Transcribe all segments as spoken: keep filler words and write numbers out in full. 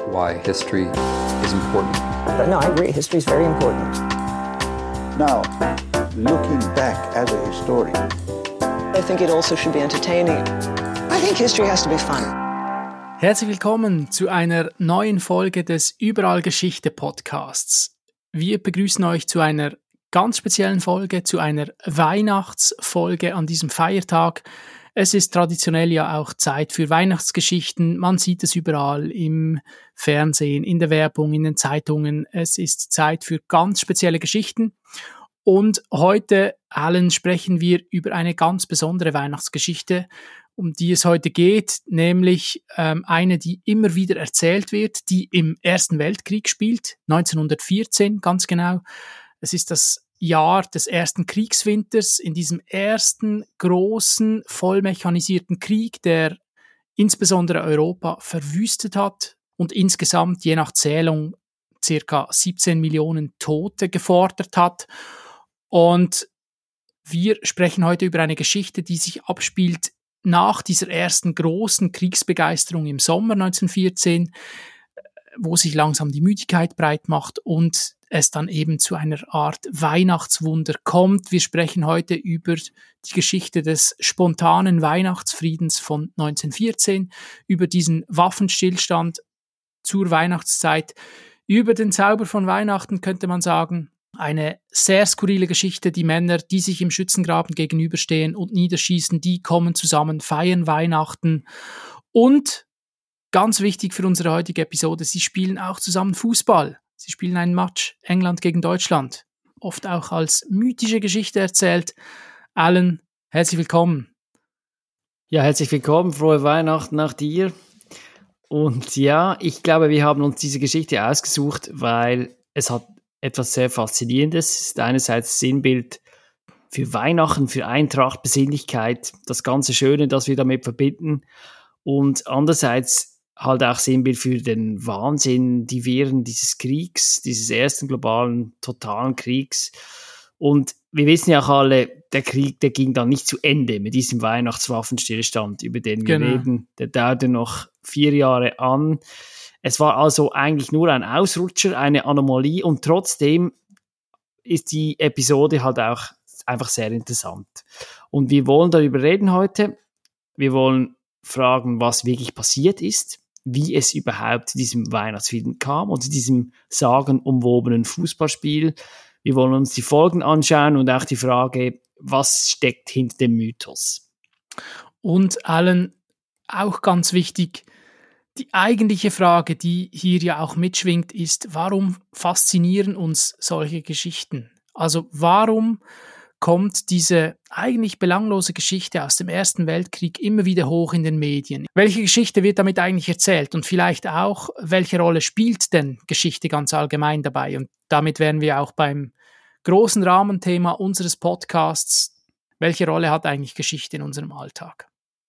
why history is important. But no, I agree. History is very important. Now, looking back as a historian, I think it also should be entertaining. I think history has to be fun. Herzlich willkommen zu einer neuen Folge des Überall Geschichte Podcasts. Wir begrüßen euch zu einer ganz speziellen Folge, zu einer Weihnachtsfolge an diesem Feiertag. Es ist traditionell ja auch Zeit für Weihnachtsgeschichten. Man sieht es überall im Fernsehen, in der Werbung, in den Zeitungen. Es ist Zeit für ganz spezielle Geschichten. Und heute, Alan, sprechen wir über eine ganz besondere Weihnachtsgeschichte, um die es heute geht, nämlich ähm, eine, die immer wieder erzählt wird, die im Ersten Weltkrieg spielt, neunzehnhundertvierzehn ganz genau. Es ist das Jahr des ersten Kriegswinters, in diesem ersten großen, vollmechanisierten Krieg, der insbesondere Europa verwüstet hat und insgesamt, je nach Zählung, circa siebzehn Millionen Tote gefordert hat. Und wir sprechen heute über eine Geschichte, die sich abspielt nach dieser ersten großen Kriegsbegeisterung im Sommer neunzehnhundertvierzehn, wo sich langsam die Müdigkeit breit macht und es dann eben zu einer Art Weihnachtswunder kommt. Wir sprechen heute über die Geschichte des spontanen Weihnachtsfriedens von neunzehnhundertvierzehn, über diesen Waffenstillstand zur Weihnachtszeit, über den Zauber von Weihnachten, könnte man sagen. Eine sehr skurrile Geschichte. Die Männer, die sich im Schützengraben gegenüberstehen und niederschießen, die kommen zusammen, feiern Weihnachten. Und ganz wichtig für unsere heutige Episode, sie spielen auch zusammen Fußball. Sie spielen einen Match, England gegen Deutschland. Oft auch als mythische Geschichte erzählt. Alan, herzlich willkommen. Ja, herzlich willkommen, frohe Weihnachten nach dir. Und ja, ich glaube, wir haben uns diese Geschichte ausgesucht, weil es hat etwas sehr Faszinierendes. Es ist einerseits Sinnbild für Weihnachten, für Eintracht, Besinnlichkeit, das ganze Schöne, das wir damit verbinden. Und andererseits halt auch Sinnbild für den Wahnsinn, die Viren dieses Kriegs, dieses ersten globalen, totalen Kriegs. Und wir wissen ja auch alle, der Krieg, der ging dann nicht zu Ende mit diesem Weihnachtswaffenstillstand, über den wir Genau. reden. Der dauerte noch vier Jahre an. Es war also eigentlich nur ein Ausrutscher, eine Anomalie, und trotzdem ist die Episode halt auch einfach sehr interessant. Und wir wollen darüber reden heute. Wir wollen fragen, was wirklich passiert ist, wie es überhaupt zu diesem Weihnachtsfrieden kam und zu diesem sagenumwobenen Fußballspiel. Wir wollen uns die Folgen anschauen und auch die Frage, was steckt hinter dem Mythos. Und Alan, auch ganz wichtig, die eigentliche Frage, die hier ja auch mitschwingt, ist, warum faszinieren uns solche Geschichten? Also warum kommt diese eigentlich belanglose Geschichte aus dem Ersten Weltkrieg immer wieder hoch in den Medien? Welche Geschichte wird damit eigentlich erzählt? Und vielleicht auch, welche Rolle spielt denn Geschichte ganz allgemein dabei? Und damit wären wir auch beim großen Rahmenthema unseres Podcasts. Welche Rolle hat eigentlich Geschichte in unserem Alltag?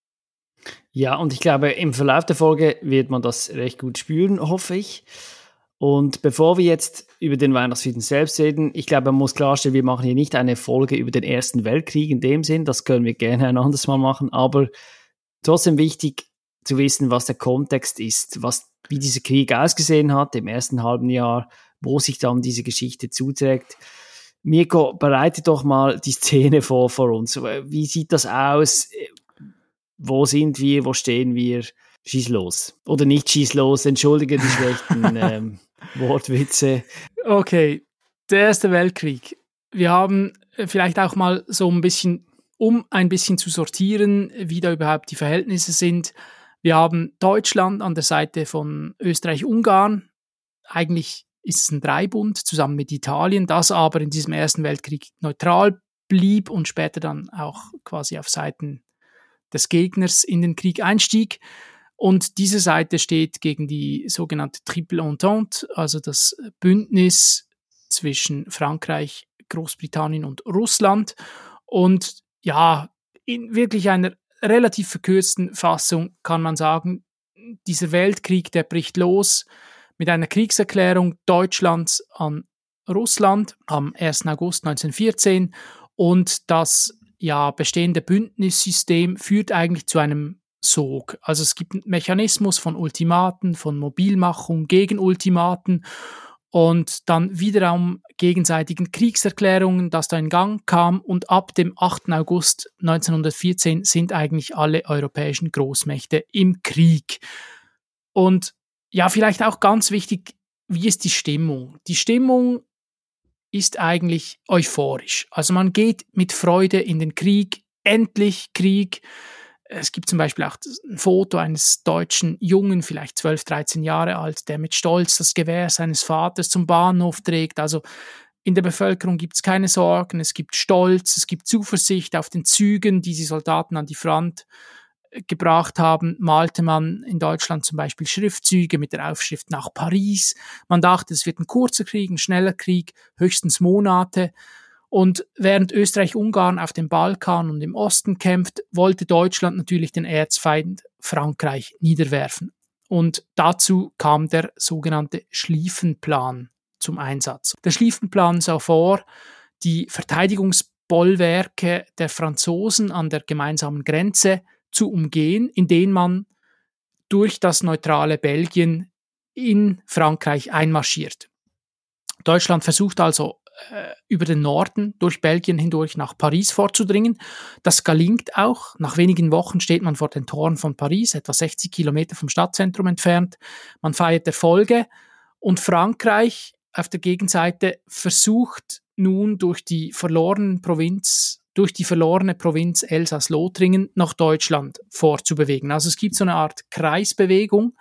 Ja, und ich glaube, im Verlauf der Folge wird man das recht gut spüren, hoffe ich. Und bevor wir jetzt über den Weihnachtsfrieden selbst reden, ich glaube, man muss klarstellen, wir machen hier nicht eine Folge über den Ersten Weltkrieg in dem Sinn, das können wir gerne ein anderes Mal machen, aber trotzdem wichtig zu wissen, was der Kontext ist, was, wie dieser Krieg ausgesehen hat im ersten halben Jahr, wo sich dann diese Geschichte zuträgt. Mirko, bereite doch mal die Szene vor, vor uns. Wie sieht das aus? Wo sind wir? Wo stehen wir? Schieß los. Oder nicht schieß los, entschuldige die schlechten ähm, Wortwitze. Okay, der Erste Weltkrieg. Wir haben vielleicht auch mal so ein bisschen, um ein bisschen zu sortieren, wie da überhaupt die Verhältnisse sind. Wir haben Deutschland an der Seite von Österreich-Ungarn. Eigentlich ist es ein Dreibund zusammen mit Italien, das aber in diesem Ersten Weltkrieg neutral blieb und später dann auch quasi auf Seiten des Gegners in den Krieg einstieg. Und diese Seite steht gegen die sogenannte Triple Entente, also das Bündnis zwischen Frankreich, Großbritannien und Russland. Und ja, in wirklich einer relativ verkürzten Fassung kann man sagen, dieser Weltkrieg, der bricht los mit einer Kriegserklärung Deutschlands an Russland am ersten August neunzehnhundertvierzehn, und das ja bestehende Bündnissystem führt eigentlich zu einem Sog. Also es gibt einen Mechanismus von Ultimaten, von Mobilmachung gegen Ultimaten und dann wiederum gegenseitigen Kriegserklärungen, das da in Gang kam. Und ab dem achten August neunzehnhundertvierzehn sind eigentlich alle europäischen Großmächte im Krieg. Und ja, vielleicht auch ganz wichtig, wie ist die Stimmung? Die Stimmung ist eigentlich euphorisch. Also man geht mit Freude in den Krieg, endlich Krieg. Es gibt zum Beispiel auch ein Foto eines deutschen Jungen, vielleicht zwölf, dreizehn Jahre alt, der mit Stolz das Gewehr seines Vaters zum Bahnhof trägt. Also in der Bevölkerung gibt es keine Sorgen, es gibt Stolz, es gibt Zuversicht. Auf den Zügen, die die Soldaten an die Front gebracht haben, malte man in Deutschland zum Beispiel Schriftzüge mit der Aufschrift nach Paris. Man dachte, es wird ein kurzer Krieg, ein schneller Krieg, höchstens Monate. Und während Österreich-Ungarn auf dem Balkan und im Osten kämpft, wollte Deutschland natürlich den Erzfeind Frankreich niederwerfen. Und dazu kam der sogenannte Schlieffenplan zum Einsatz. Der Schlieffenplan sah vor, die Verteidigungsbollwerke der Franzosen an der gemeinsamen Grenze zu umgehen, indem man durch das neutrale Belgien in Frankreich einmarschiert. Deutschland versucht also über den Norden durch Belgien hindurch nach Paris vorzudringen. Das gelingt auch. Nach wenigen Wochen steht man vor den Toren von Paris, etwa sechzig Kilometer vom Stadtzentrum entfernt. Man feiert Erfolge und Frankreich auf der Gegenseite versucht nun durch die verlorene Provinz, durch die verlorene Provinz Elsass-Lothringen nach Deutschland vorzubewegen. Also es gibt so eine Art Kreisbewegung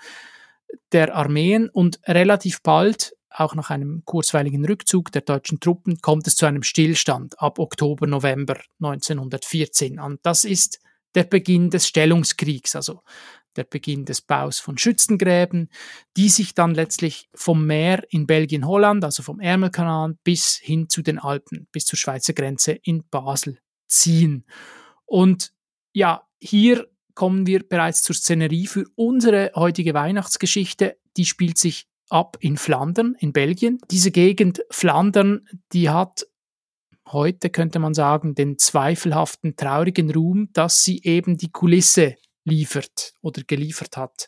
der Armeen und relativ bald, auch nach einem kurzweiligen Rückzug der deutschen Truppen, kommt es zu einem Stillstand ab Oktober, November neunzehnhundertvierzehn. Und das ist der Beginn des Stellungskriegs, also der Beginn des Baus von Schützengräben, die sich dann letztlich vom Meer in Belgien-Holland, also vom Ärmelkanal, bis hin zu den Alpen, bis zur Schweizer Grenze in Basel ziehen. Und ja, hier kommen wir bereits zur Szenerie für unsere heutige Weihnachtsgeschichte. Die spielt sich ab in Flandern, in Belgien. Diese Gegend Flandern, die hat heute, könnte man sagen, den zweifelhaften, traurigen Ruhm, dass sie eben die Kulisse liefert oder geliefert hat,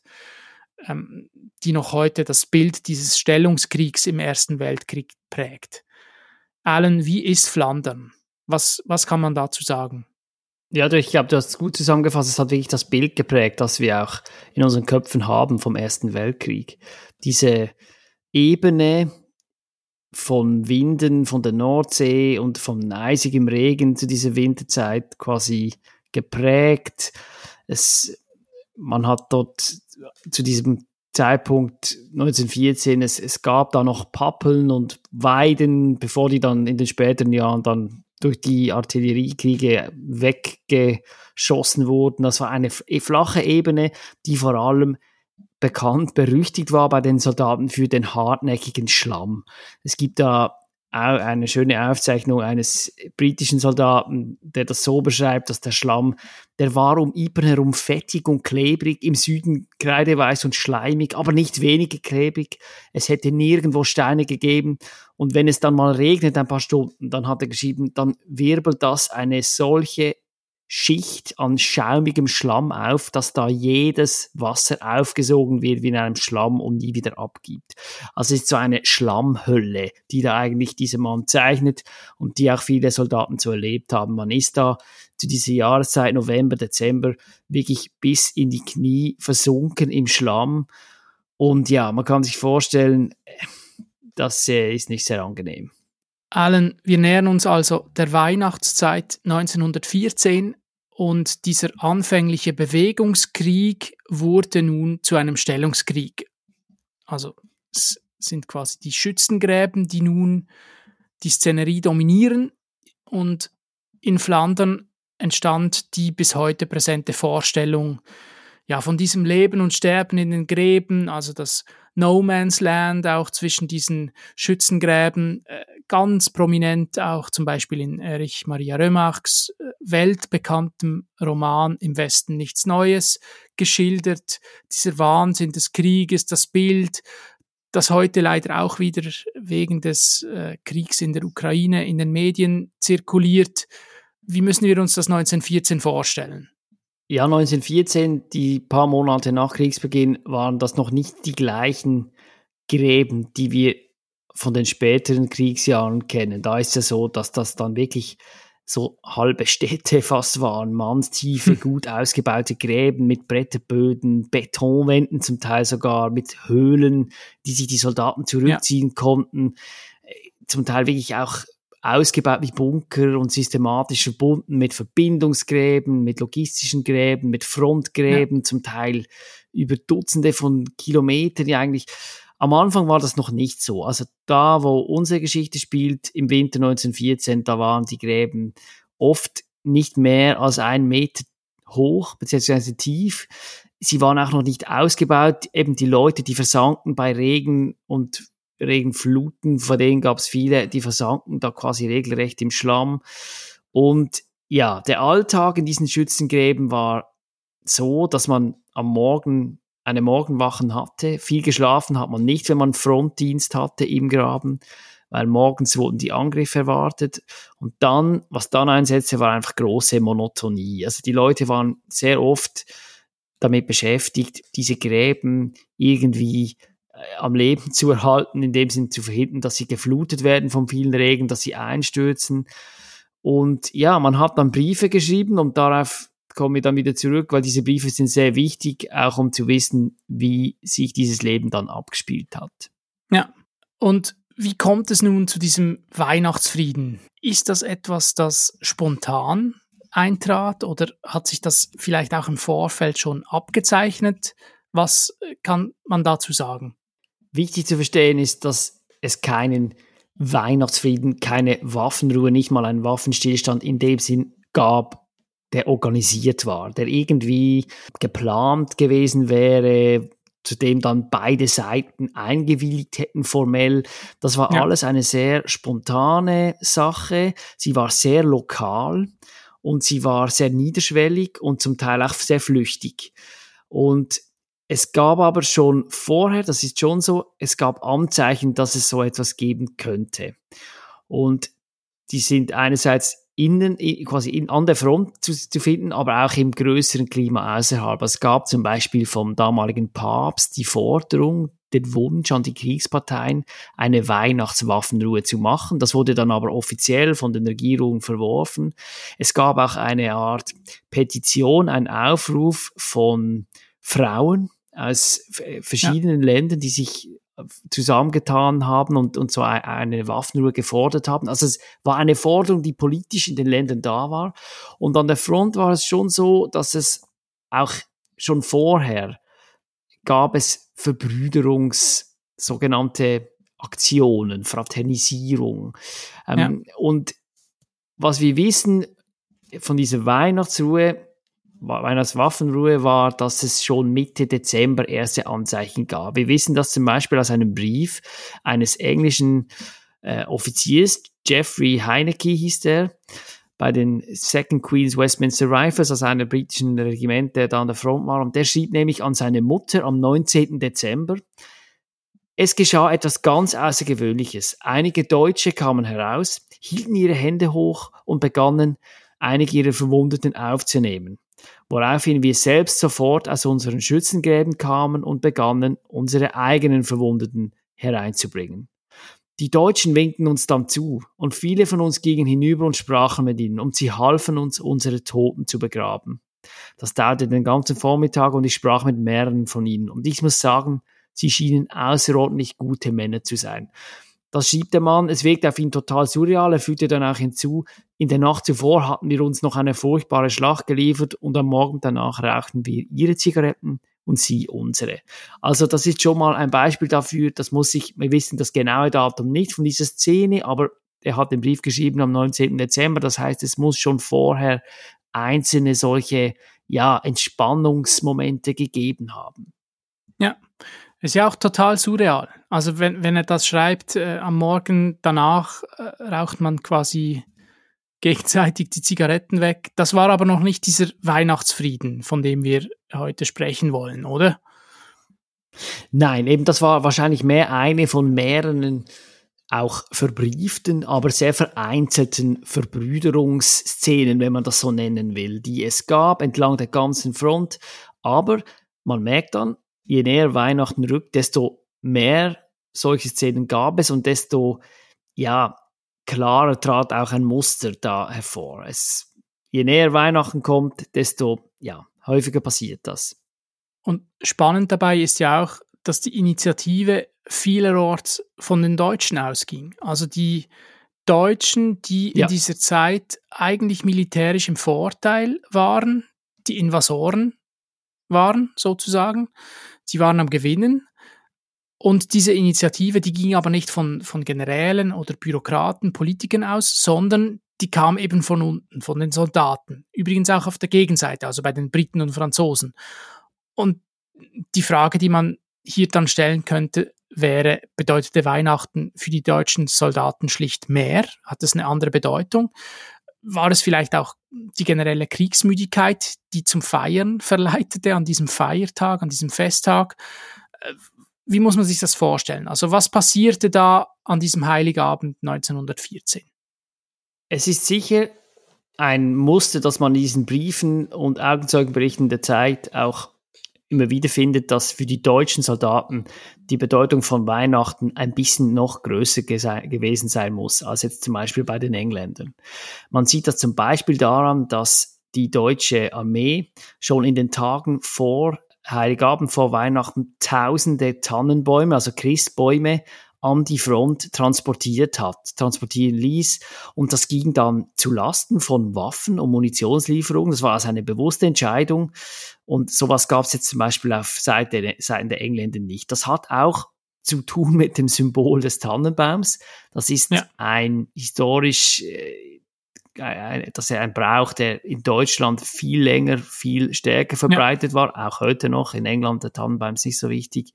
ähm, die noch heute das Bild dieses Stellungskriegs im Ersten Weltkrieg prägt. Alan, wie ist Flandern? Was, was kann man dazu sagen? Ja, ich glaube, du hast es gut zusammengefasst. Es hat wirklich das Bild geprägt, das wir auch in unseren Köpfen haben vom Ersten Weltkrieg. Diese Ebene von Winden von der Nordsee und vom eisigem Regen zu dieser Winterzeit quasi geprägt. Es, man hat dort zu diesem Zeitpunkt neunzehnhundertvierzehn, es, es gab da noch Pappeln und Weiden, bevor die dann in den späteren Jahren dann durch die Artilleriekriege weggeschossen wurden. Das war eine flache Ebene, die vor allem bekannt, berüchtigt war bei den Soldaten für den hartnäckigen Schlamm. Es gibt da auch eine schöne Aufzeichnung eines britischen Soldaten, der das so beschreibt, dass der Schlamm, der war um Ypern herum fettig und klebrig, im Süden kreideweiß und schleimig, aber nicht weniger klebrig. Es hätte nirgendwo Steine gegeben. Und wenn es dann mal regnet, ein paar Stunden, dann hat er geschrieben, dann wirbelt das eine solche Schicht an schaumigem Schlamm auf, dass da jedes Wasser aufgesogen wird wie in einem Schlamm und nie wieder abgibt. Also es ist so eine Schlammhölle, die da eigentlich dieser Mann zeichnet und die auch viele Soldaten so erlebt haben. Man ist da zu dieser Jahreszeit, November, Dezember, wirklich bis in die Knie versunken im Schlamm. Und ja, man kann sich vorstellen, das äh, ist nicht sehr angenehm. Alan, wir nähern uns also der Weihnachtszeit neunzehnhundertvierzehn und dieser anfängliche Bewegungskrieg wurde nun zu einem Stellungskrieg. Also es sind quasi die Schützengräben, die nun die Szenerie dominieren, und in Flandern entstand die bis heute präsente Vorstellung ja, von diesem Leben und Sterben in den Gräben, also das No Man's Land auch zwischen diesen Schützengräben, äh, ganz prominent auch zum Beispiel in Erich Maria Remarques äh, weltbekanntem Roman Im Westen nichts Neues geschildert, dieser Wahnsinn des Krieges, das Bild, das heute leider auch wieder wegen des äh, Kriegs in der Ukraine in den Medien zirkuliert. Wie müssen wir uns das neunzehnhundertvierzehn vorstellen? Ja, neunzehnhundertvierzehn, die paar Monate nach Kriegsbeginn, waren das noch nicht die gleichen Gräben, die wir von den späteren Kriegsjahren kennen. Da ist es ja so, dass das dann wirklich so halbe Städte fast waren, mannstiefe, hm. gut ausgebaute Gräben mit Bretterböden, Betonwänden zum Teil sogar, mit Höhlen, die sich die Soldaten zurückziehen ja. konnten, zum Teil wirklich auch ausgebaut wie Bunker und systematisch verbunden mit Verbindungsgräben, mit logistischen Gräben, mit Frontgräben, ja. zum Teil über Dutzende von Kilometern, die eigentlich. Am Anfang war das noch nicht so. Also da, wo unsere Geschichte spielt, im Winter neunzehnhundertvierzehn, da waren die Gräben oft nicht mehr als einen Meter hoch, beziehungsweise tief. Sie waren auch noch nicht ausgebaut. Eben die Leute, die versanken bei Regen und Regenfluten, von denen gab es viele, die versanken da quasi regelrecht im Schlamm. Und ja, der Alltag in diesen Schützengräben war so, dass man am Morgen eine Morgenwachen hatte. Viel geschlafen hat man nicht, wenn man Frontdienst hatte im Graben, weil morgens wurden die Angriffe erwartet. Und dann, was dann einsetzte, war einfach große Monotonie. Also die Leute waren sehr oft damit beschäftigt, diese Gräben irgendwie äh, am Leben zu erhalten, in dem Sinne zu verhindern, dass sie geflutet werden vom vielen Regen, dass sie einstürzen. Und ja, man hat dann Briefe geschrieben und darauf komme ich dann wieder zurück, weil diese Briefe sind sehr wichtig, auch um zu wissen, wie sich dieses Leben dann abgespielt hat. Ja, und wie kommt es nun zu diesem Weihnachtsfrieden? Ist das etwas, das spontan eintrat oder hat sich das vielleicht auch im Vorfeld schon abgezeichnet? Was kann man dazu sagen? Wichtig zu verstehen ist, dass es keinen Weihnachtsfrieden, keine Waffenruhe, nicht mal einen Waffenstillstand in dem Sinn gab, der organisiert war, der irgendwie geplant gewesen wäre, zu dem dann beide Seiten eingewilligt hätten formell. Das war ja. alles eine sehr spontane Sache. Sie war sehr lokal und sie war sehr niederschwellig und zum Teil auch sehr flüchtig. Und es gab aber schon vorher, das ist schon so, es gab Anzeichen, dass es so etwas geben könnte. Und die sind einerseits innen, quasi in, an der Front zu, zu finden, aber auch im größeren Klima außerhalb. Es gab zum Beispiel vom damaligen Papst die Forderung, den Wunsch an die Kriegsparteien, eine Weihnachtswaffenruhe zu machen. Das wurde dann aber offiziell von den Regierungen verworfen. Es gab auch eine Art Petition, einen Aufruf von Frauen aus verschiedenen ja. Ländern, die sich zusammengetan haben und, und so eine Waffenruhe gefordert haben. Also es war eine Forderung, die politisch in den Ländern da war. Und an der Front war es schon so, dass es auch schon vorher gab es Verbrüderungs, sogenannte Aktionen, Fraternisierung. Ähm, ja. Und was wir wissen von dieser Weihnachtsruhe, Weihnachtswaffenruhe war, dass es schon Mitte Dezember erste Anzeichen gab. Wir wissen das zum Beispiel aus einem Brief eines englischen äh, Offiziers, Geoffrey Heinecke hieß der, bei den Second Queen's Westminster Rifles, also einem britischen Regiment, der da an der Front war. Und der schrieb nämlich an seine Mutter am neunzehnten Dezember, es geschah etwas ganz Außergewöhnliches. Einige Deutsche kamen heraus, hielten ihre Hände hoch und begannen, einige ihrer Verwundeten aufzunehmen. Woraufhin wir selbst sofort aus unseren Schützengräben kamen und begannen, unsere eigenen Verwundeten hereinzubringen. Die Deutschen winkten uns dann zu und viele von uns gingen hinüber und sprachen mit ihnen und sie halfen uns, unsere Toten zu begraben. Das dauerte den ganzen Vormittag und ich sprach mit mehreren von ihnen und ich muss sagen, sie schienen außerordentlich gute Männer zu sein. Das schrieb der Mann, es wirkte auf ihn total surreal, er fügte dann auch hinzu, in der Nacht zuvor hatten wir uns noch eine furchtbare Schlacht geliefert und am Morgen danach rauchten wir ihre Zigaretten und sie unsere. Also das ist schon mal ein Beispiel dafür, das muss ich, wir wissen das genaue Datum nicht von dieser Szene, aber er hat den Brief geschrieben am neunzehnten Dezember, das heißt, es muss schon vorher einzelne solche, ja, Entspannungsmomente gegeben haben. Ja. Ist ja auch total surreal. Also wenn, wenn er das schreibt, äh, am Morgen danach äh, raucht man quasi gegenseitig die Zigaretten weg. Das war aber noch nicht dieser Weihnachtsfrieden, von dem wir heute sprechen wollen, oder? Nein, eben das war wahrscheinlich mehr eine von mehreren auch verbrieften, aber sehr vereinzelten Verbrüderungsszenen, wenn man das so nennen will, die es gab entlang der ganzen Front. Aber man merkt dann, je näher Weihnachten rückt, desto mehr solche Szenen gab es und desto ja, klarer trat auch ein Muster da hervor. Es, je näher Weihnachten kommt, desto ja, häufiger passiert das. Und spannend dabei ist ja auch, dass die Initiative vielerorts von den Deutschen ausging. Also die Deutschen, die in ja. dieser Zeit eigentlich militärisch im Vorteil waren, die Invasoren waren sozusagen, sie waren am Gewinnen. Und diese Initiative, die ging aber nicht von, von Generälen oder Bürokraten, Politikern aus, sondern die kam eben von unten, von den Soldaten. Übrigens auch auf der Gegenseite, also bei den Briten und Franzosen. Und die Frage, die man hier dann stellen könnte, wäre, bedeutete Weihnachten für die deutschen Soldaten schlicht mehr? Hat es eine andere Bedeutung? War es vielleicht auch die generelle Kriegsmüdigkeit, die zum Feiern verleitete an diesem Feiertag, an diesem Festtag? Wie muss man sich das vorstellen? Also was passierte da an diesem Heiligabend neunzehnhundertvierzehn? Es ist sicher ein Muster, das man in diesen Briefen und Augenzeugenberichten der Zeit auch immer wieder findet, dass für die deutschen Soldaten die Bedeutung von Weihnachten ein bisschen noch größer gese- gewesen sein muss, als jetzt zum Beispiel bei den Engländern. Man sieht das zum Beispiel daran, dass die deutsche Armee schon in den Tagen vor Heiligabend, vor Weihnachten, tausende Tannenbäume, also Christbäume, an die Front transportiert hat, transportieren ließ. Und das ging dann zu Lasten von Waffen und Munitionslieferungen. Das war also eine bewusste Entscheidung. Und sowas gab es jetzt zum Beispiel auf Seite, Seiten der Engländer nicht. Das hat auch zu tun mit dem Symbol des Tannenbaums. Das ist ja. ein historisch, äh, ein, das ist ein Brauch, der in Deutschland viel länger, viel stärker verbreitet ja. war. Auch heute noch. In England der Tannenbaum ist nicht so wichtig.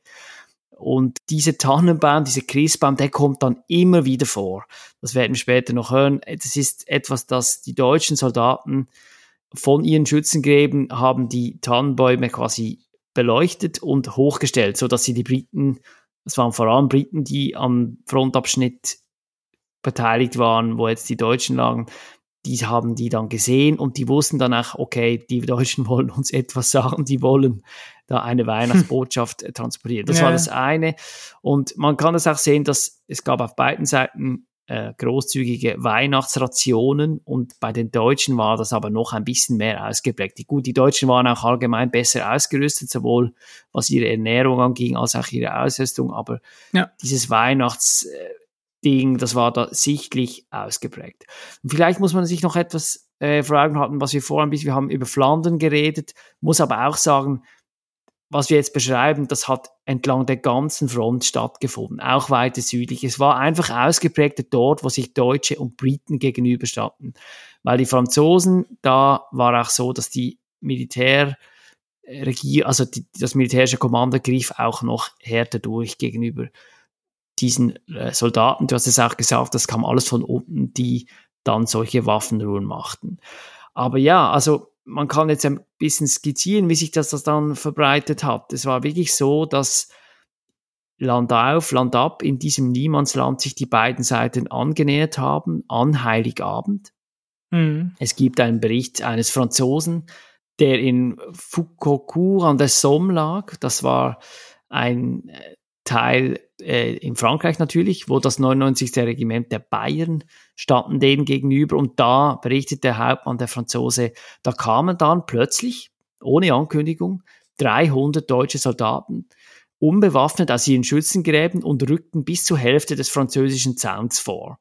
Und dieser Tannenbaum, dieser Christbaum, der kommt dann immer wieder vor. Das werden wir später noch hören. Das ist etwas, das die deutschen Soldaten von ihren Schützengräben haben die Tannenbäume quasi beleuchtet und hochgestellt, sodass sie die Briten, das waren vor allem Briten, die am Frontabschnitt beteiligt waren, wo jetzt die Deutschen lagen, die haben die dann gesehen und die wussten dann auch, okay, die Deutschen wollen uns etwas sagen, die wollen da eine Weihnachtsbotschaft hm. transportieren. Das ja. war das eine. Und man kann es auch sehen, dass es gab auf beiden Seiten äh, großzügige Weihnachtsrationen und bei den Deutschen war das aber noch ein bisschen mehr ausgeprägt. Die, gut, die Deutschen waren auch allgemein besser ausgerüstet, sowohl was ihre Ernährung anging, als auch ihre Ausrüstung, aber ja. dieses Weihnachts äh, Ding, das war da sichtlich ausgeprägt. Und vielleicht muss man sich noch etwas äh, vor Augen halten, was wir vorhin, bis wir haben über Flandern geredet, muss aber auch sagen, was wir jetzt beschreiben, das hat entlang der ganzen Front stattgefunden, auch weiter südlich. Es war einfach ausgeprägt dort, wo sich Deutsche und Briten gegenüberstanden. Weil die Franzosen, da war auch so, dass die Militärregier, also die, das militärische Kommando griff auch noch härter durch gegenüber diesen äh, Soldaten. Du hast es auch gesagt, das kam alles von unten, die dann solche Waffenruhen machten. Aber ja, also man kann jetzt ein bisschen skizzieren, wie sich das, das dann verbreitet hat. Es war wirklich so, dass Land auf, Land ab in diesem Niemandsland sich die beiden Seiten angenähert haben an Heiligabend. Mhm. Es gibt einen Bericht eines Franzosen, der in Foucault an der Somme lag. Das war ein Teil äh, in Frankreich natürlich, wo das neunundneunzigste Regiment der Bayern standen denen gegenüber und da berichtet der Hauptmann, der Franzose, da kamen dann plötzlich, ohne Ankündigung, dreihundert deutsche Soldaten, unbewaffnet aus ihren Schützengräben und rückten bis zur Hälfte des französischen Zauns vor.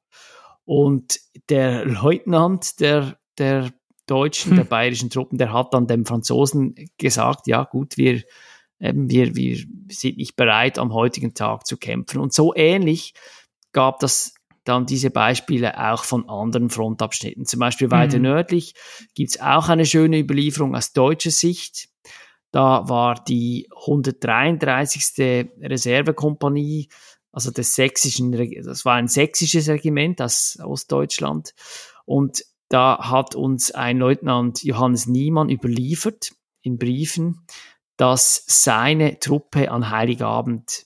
Und der Leutnant der, der Deutschen, hm. der bayerischen Truppen, der hat dann dem Franzosen gesagt, ja gut, wir Wir, wir sind nicht bereit, am heutigen Tag zu kämpfen. Und so ähnlich gab das dann diese Beispiele auch von anderen Frontabschnitten. Zum Beispiel weiter mhm. nördlich gibt es auch eine schöne Überlieferung aus deutscher Sicht. Da war die hundertdreiunddreißigste Reservekompanie, also des sächsischen, das war ein sächsisches Regiment aus Ostdeutschland. Und da hat uns ein Leutnant Johannes Niemann überliefert in Briefen, dass seine Truppe an Heiligabend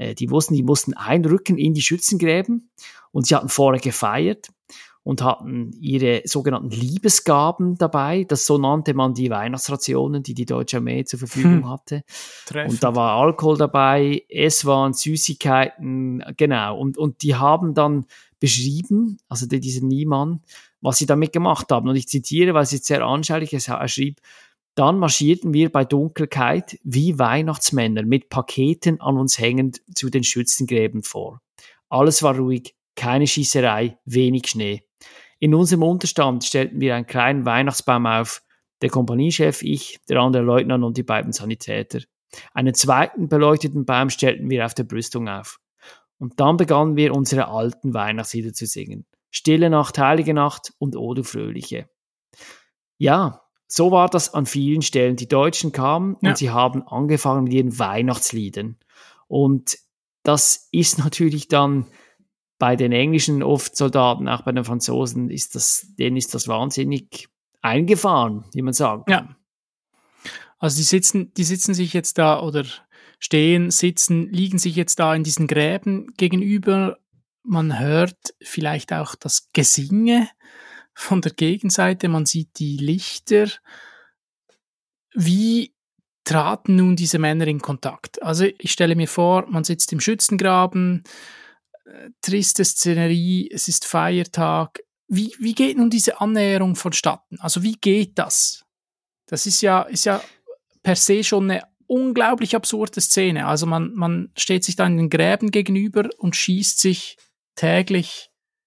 Äh, die wussten, die mussten einrücken in die Schützengräben und sie hatten vorher gefeiert und hatten ihre sogenannten Liebesgaben dabei. Das so nannte man die Weihnachtsrationen, die die Deutsche Armee zur Verfügung hm. hatte. Treffend. Und da war Alkohol dabei, es waren Süßigkeiten, genau. Und, und die haben dann beschrieben, also dieser Niemann, was sie damit gemacht haben. Und ich zitiere, weil es jetzt sehr anschaulich ist, er schrieb: Dann marschierten wir bei Dunkelheit wie Weihnachtsmänner mit Paketen an uns hängend zu den Schützengräben vor. Alles war ruhig, keine Schießerei, wenig Schnee. In unserem Unterstand stellten wir einen kleinen Weihnachtsbaum auf, der Kompaniechef, ich, der andere Leutnant und die beiden Sanitäter. Einen zweiten beleuchteten Baum stellten wir auf der Brüstung auf. Und dann begannen wir unsere alten Weihnachtslieder zu singen. Stille Nacht, heilige Nacht und O du Fröhliche. Ja, so war das an vielen Stellen. Die Deutschen kamen ja. und sie haben angefangen mit ihren Weihnachtsliedern. Und das ist natürlich dann bei den englischen oft Soldaten, auch bei den Franzosen, ist das, denen ist das wahnsinnig eingefahren, wie man sagt. Ja. Also die sitzen, die sitzen sich jetzt da oder stehen, sitzen, liegen sich jetzt da in diesen Gräben gegenüber. Man hört vielleicht auch das Gesinge von der Gegenseite, man sieht die Lichter. Wie traten nun diese Männer in Kontakt? Also ich stelle mir vor, man sitzt im Schützengraben, triste Szenerie, es ist Feiertag. Wie, wie geht nun diese Annäherung vonstatten? Also wie geht das? Das ist ja, ist ja per se schon eine unglaublich absurde Szene. Also man, man steht sich da in den Gräben gegenüber und schießt sich täglich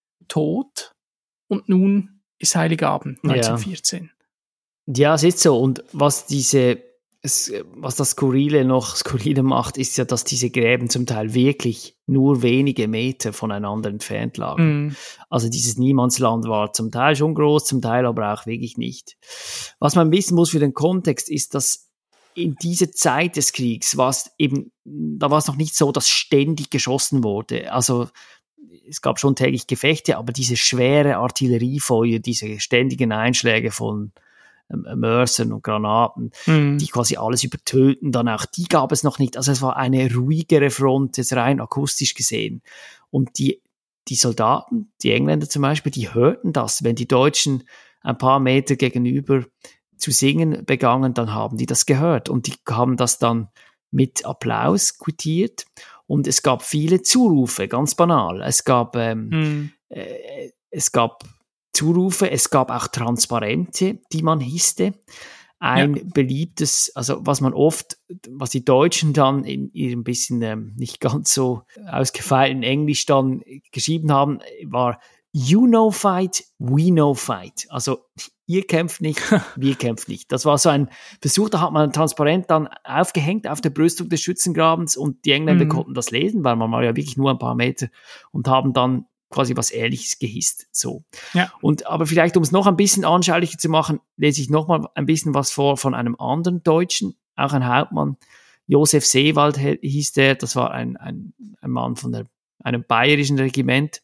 tot und nun ist Heiligabend neunzehnhundertvierzehn. Ja. ja, es ist so. Und was diese Es, was das Skurrile noch skurriler macht, ist ja, dass diese Gräben zum Teil wirklich nur wenige Meter voneinander entfernt lagen. Mm. Also dieses Niemandsland war zum Teil schon groß, zum Teil aber auch wirklich nicht. Was man wissen muss für den Kontext ist, dass in dieser Zeit des Kriegs war es eben, da war es noch nicht so, dass ständig geschossen wurde. Also es gab schon täglich Gefechte, aber diese schwere Artilleriefeuer, diese ständigen Einschläge von Mörsern und Granaten, mm. die quasi alles übertöten, dann auch die gab es noch nicht. Also es war eine ruhigere Front, jetzt rein akustisch gesehen. Und die, die Soldaten, die Engländer zum Beispiel, die hörten das. Wenn die Deutschen ein paar Meter gegenüber zu singen begannen, dann haben die das gehört. Und die haben das dann mit Applaus quittiert. Und es gab viele Zurufe, ganz banal. Es gab, ähm, mm. äh, es gab Zurufe, es gab auch Transparente, die man hisste. Ein ja. beliebtes, also was man oft, was die Deutschen dann in ihrem bisschen ähm, nicht ganz so ausgefeilten Englisch dann geschrieben haben, war You no fight, we no fight. Also ihr kämpft nicht, wir kämpfen nicht. Das war so ein Versuch, da hat man ein Transparent dann aufgehängt auf der Brüstung des Schützengrabens und die Engländer mhm. konnten das lesen, weil man war ja wirklich nur ein paar Meter und haben dann quasi was Ähnliches gehisst. So. Ja. Und, aber vielleicht, um es noch ein bisschen anschaulicher zu machen, lese ich noch mal ein bisschen was vor von einem anderen Deutschen, auch ein Hauptmann, Josef Seewald hieß der, das war ein, ein, ein Mann von der, einem bayerischen Regiment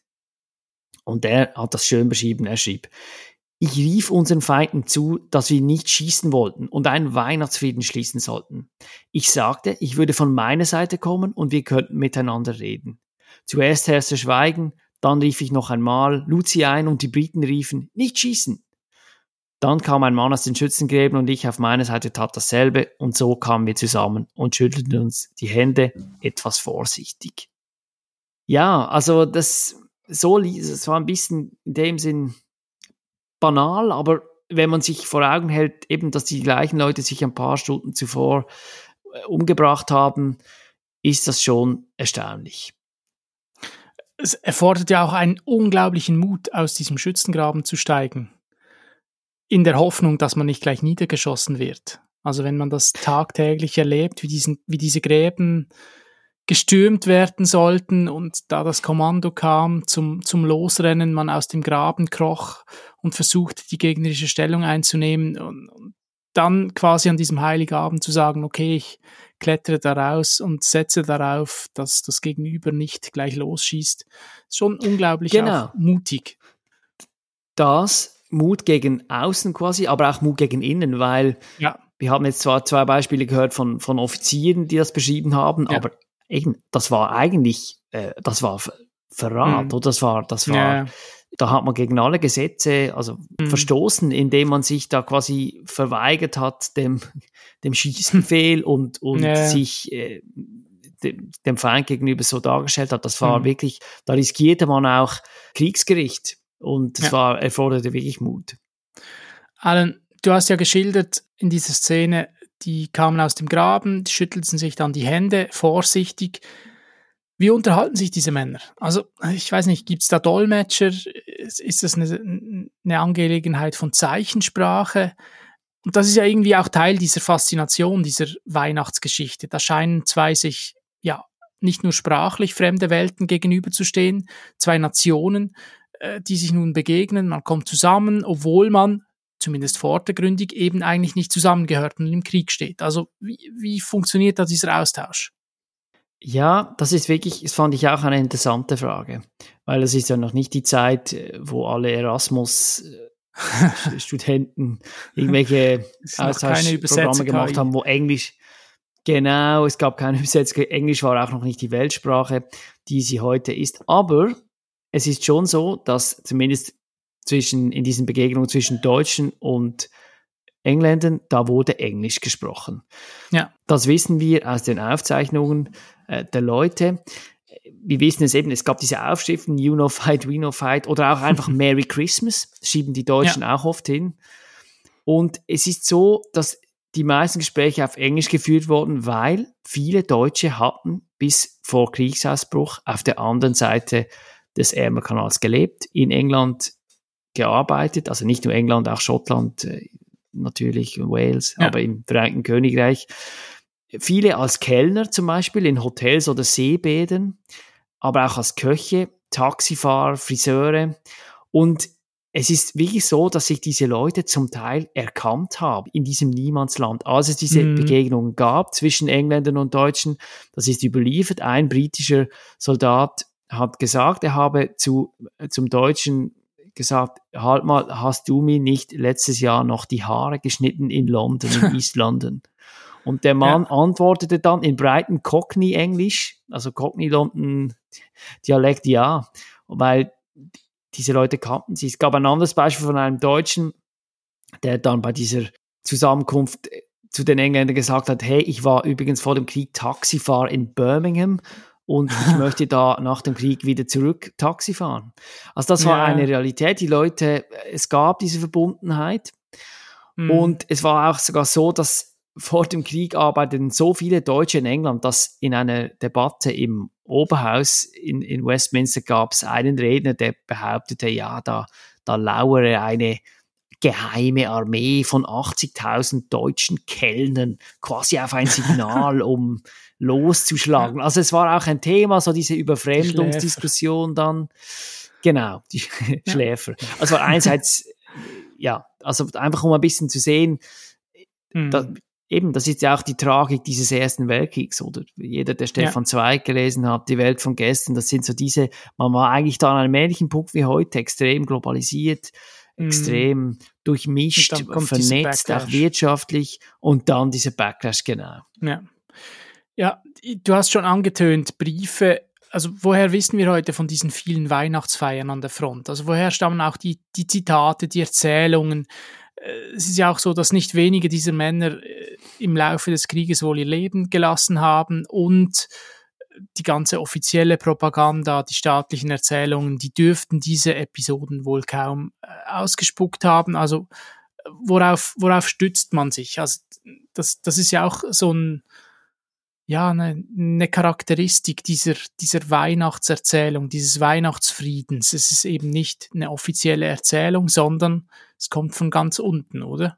und der hat das schön beschrieben, er schrieb: Ich rief unseren Feinden zu, dass wir nicht schießen wollten und einen Weihnachtsfrieden schließen sollten. Ich sagte, ich würde von meiner Seite kommen und wir könnten miteinander reden. Zuerst herrschte Schweigen, dann rief ich noch einmal, lud sie ein und die Briten riefen, nicht schießen. Dann kam ein Mann aus den Schützengräben und ich auf meiner Seite tat dasselbe und so kamen wir zusammen und schüttelten uns die Hände etwas vorsichtig. Ja, also das, so, das war ein bisschen in dem Sinn banal, aber wenn man sich vor Augen hält, eben, dass die gleichen Leute sich ein paar Stunden zuvor umgebracht haben, ist das schon erstaunlich. Es erfordert ja auch einen unglaublichen Mut, aus diesem Schützengraben zu steigen. In der Hoffnung, dass man nicht gleich niedergeschossen wird. Also wenn man das tagtäglich erlebt, wie, diesen, wie diese Gräben gestürmt werden sollten und da das Kommando kam zum, zum Losrennen, man aus dem Graben kroch und versuchte, die gegnerische Stellung einzunehmen und, und dann quasi an diesem Heiligabend zu sagen, okay, ich klettere da raus und setze darauf, dass das Gegenüber nicht gleich losschießt. Ist schon unglaublich genau. auch mutig. Das, Mut gegen außen quasi, aber auch Mut gegen innen, weil ja. wir haben jetzt zwar zwei Beispiele gehört von, von Offizieren, die das beschrieben haben, ja. aber eben, das war eigentlich, äh, das war Verrat, mhm. oder? Das war, das war, ja. Da hat man gegen alle Gesetze, also mhm. verstoßen, indem man sich da quasi verweigert hat, dem, dem Schießbefehl und, und ja. sich äh, dem, dem Feind gegenüber so dargestellt hat. Das war mhm. wirklich, da riskierte man auch Kriegsgericht und das ja. war, erforderte wirklich Mut. Alan, du hast ja geschildert in dieser Szene, die kamen aus dem Graben, schüttelten sich dann die Hände, vorsichtig. Wie unterhalten sich diese Männer? Also, ich weiß nicht, gibt es da Dolmetscher? Ist das eine, eine Angelegenheit von Zeichensprache? Und das ist ja irgendwie auch Teil dieser Faszination, dieser Weihnachtsgeschichte. Da scheinen zwei sich, ja, nicht nur sprachlich fremde Welten gegenüberzustehen, zwei Nationen, äh, die sich nun begegnen. Man kommt zusammen, obwohl man, zumindest vordergründig, eben eigentlich nicht zusammengehört und im Krieg steht. Also, wie, wie funktioniert da dieser Austausch? Ja, das ist wirklich, das fand ich auch eine interessante Frage, weil es ist ja noch nicht die Zeit, wo alle Erasmus-Studenten irgendwelche Austauschprogramme gemacht haben, wo Englisch, genau, es gab keine Übersetzung, Englisch war auch noch nicht die Weltsprache, die sie heute ist, aber es ist schon so, dass zumindest zwischen, in diesen Begegnungen zwischen Deutschen und Engländern, da wurde Englisch gesprochen. Ja. Das wissen wir aus den Aufzeichnungen äh, der Leute. Wir wissen es eben, es gab diese Aufschriften, You know fight, we know fight, oder auch einfach Merry Christmas, schieben die Deutschen ja. auch oft hin. Und es ist so, dass die meisten Gespräche auf Englisch geführt wurden, weil viele Deutsche hatten bis vor Kriegsausbruch auf der anderen Seite des Ärmelkanals gelebt, in England gearbeitet, also nicht nur England, auch Schottland, äh, natürlich Wales, ja. aber im Vereinigten Königreich. Viele als Kellner zum Beispiel in Hotels oder Seebädern, aber auch als Köche, Taxifahrer, Friseure. Und es ist wirklich so, dass sich diese Leute zum Teil erkannt haben in diesem Niemandsland. Als es diese mhm. Begegnungen gab zwischen Engländern und Deutschen, das ist überliefert. Ein britischer Soldat hat gesagt, er habe zu, zum Deutschen gesagt, halt mal, hast du mir nicht letztes Jahr noch die Haare geschnitten in London, in East London? Und der Mann ja. antwortete dann in breiten Cockney-Englisch, also Cockney-London-Dialekt, ja, weil diese Leute kannten sie. Es gab ein anderes Beispiel von einem Deutschen, der dann bei dieser Zusammenkunft zu den Engländern gesagt hat, hey, ich war übrigens vor dem Krieg Taxifahrer in Birmingham und ich möchte da nach dem Krieg wieder zurück Taxi fahren. Also das war ja. eine Realität. Die Leute, es gab diese Verbundenheit. Mhm. Und es war auch sogar so, dass vor dem Krieg arbeiteten so viele Deutsche in England, dass in einer Debatte im Oberhaus in, in Westminster gab es einen Redner, der behauptete, ja, da, da lauere eine geheime Armee von achtzigtausend deutschen Kellnern quasi auf ein Signal, um loszuschlagen. Also es war auch ein Thema, so diese Überfremdungsdiskussion dann. Genau, die ja. Schläfer. Also einerseits, ja, also einfach um ein bisschen zu sehen, mhm. da, eben, das ist ja auch die Tragik dieses Ersten Weltkriegs, oder? Jeder, der Stefan ja. Zweig gelesen hat, Die Welt von gestern, das sind so diese, man war eigentlich da an einem ähnlichen Punkt wie heute, extrem globalisiert, extrem mm. durchmischt, vernetzt, auch wirtschaftlich und dann dieser Backlash, genau. Ja. ja, du hast schon angetönt, Briefe, also woher wissen wir heute von diesen vielen Weihnachtsfeiern an der Front? Also woher stammen auch die, die Zitate, die Erzählungen? Es ist ja auch so, dass nicht wenige dieser Männer im Laufe des Krieges wohl ihr Leben gelassen haben und die ganze offizielle Propaganda, die staatlichen Erzählungen, die dürften diese Episoden wohl kaum ausgespuckt haben. Also worauf, worauf stützt man sich? Also das, das ist ja auch so ein, ja, eine, eine Charakteristik dieser, dieser Weihnachtserzählung, dieses Weihnachtsfriedens. Es ist eben nicht eine offizielle Erzählung, sondern es kommt von ganz unten, oder?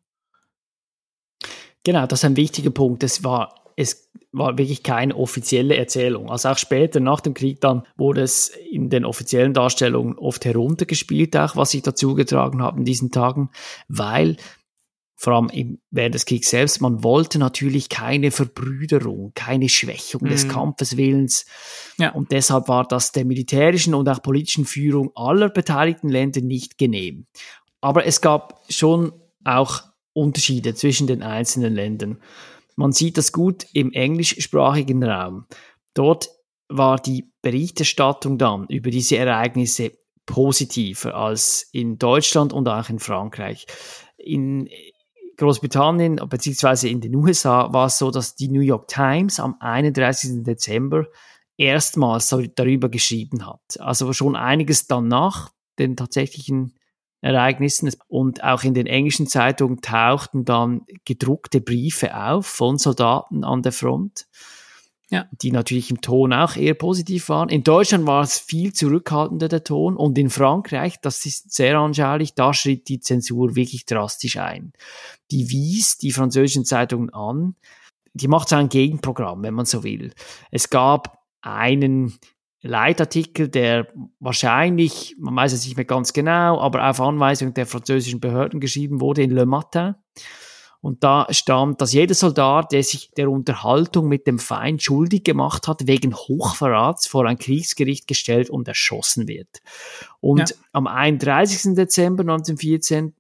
Genau, das ist ein wichtiger Punkt. Es war, es war wirklich keine offizielle Erzählung. Also auch später, nach dem Krieg dann, wurde es in den offiziellen Darstellungen oft heruntergespielt, auch was sich dazu getragen hat in diesen Tagen, weil vor allem im, während des Kriegs selbst, man wollte natürlich keine Verbrüderung, keine Schwächung mm. des Kampfeswillens. Ja. Und deshalb war das der militärischen und auch politischen Führung aller beteiligten Länder nicht genehm. Aber es gab schon auch Unterschiede zwischen den einzelnen Ländern. Man sieht das gut im englischsprachigen Raum. Dort war die Berichterstattung dann über diese Ereignisse positiver als in Deutschland und auch in Frankreich. In Großbritannien bzw. in den U S A war es so, dass die New York Times am einunddreißigsten Dezember erstmals darüber geschrieben hat. Also schon einiges dann nach den tatsächlichen Ereignissen. Und auch in den englischen Zeitungen tauchten dann gedruckte Briefe auf von Soldaten an der Front, ja, die natürlich im Ton auch eher positiv waren. In Deutschland war es viel zurückhaltender, der Ton. Und in Frankreich, das ist sehr anschaulich, da schritt die Zensur wirklich drastisch ein. Die wies die französischen Zeitungen an. Die macht so ein Gegenprogramm, wenn man so will. Es gab einen Leitartikel, der wahrscheinlich, man weiß es nicht mehr ganz genau, aber auf Anweisung der französischen Behörden geschrieben wurde in Le Matin. Und da stand, dass jeder Soldat, der sich der Unterhaltung mit dem Feind schuldig gemacht hat, wegen Hochverrats vor ein Kriegsgericht gestellt und erschossen wird. Und ja. am einunddreißigsten Dezember neunzehnhundertvierzehn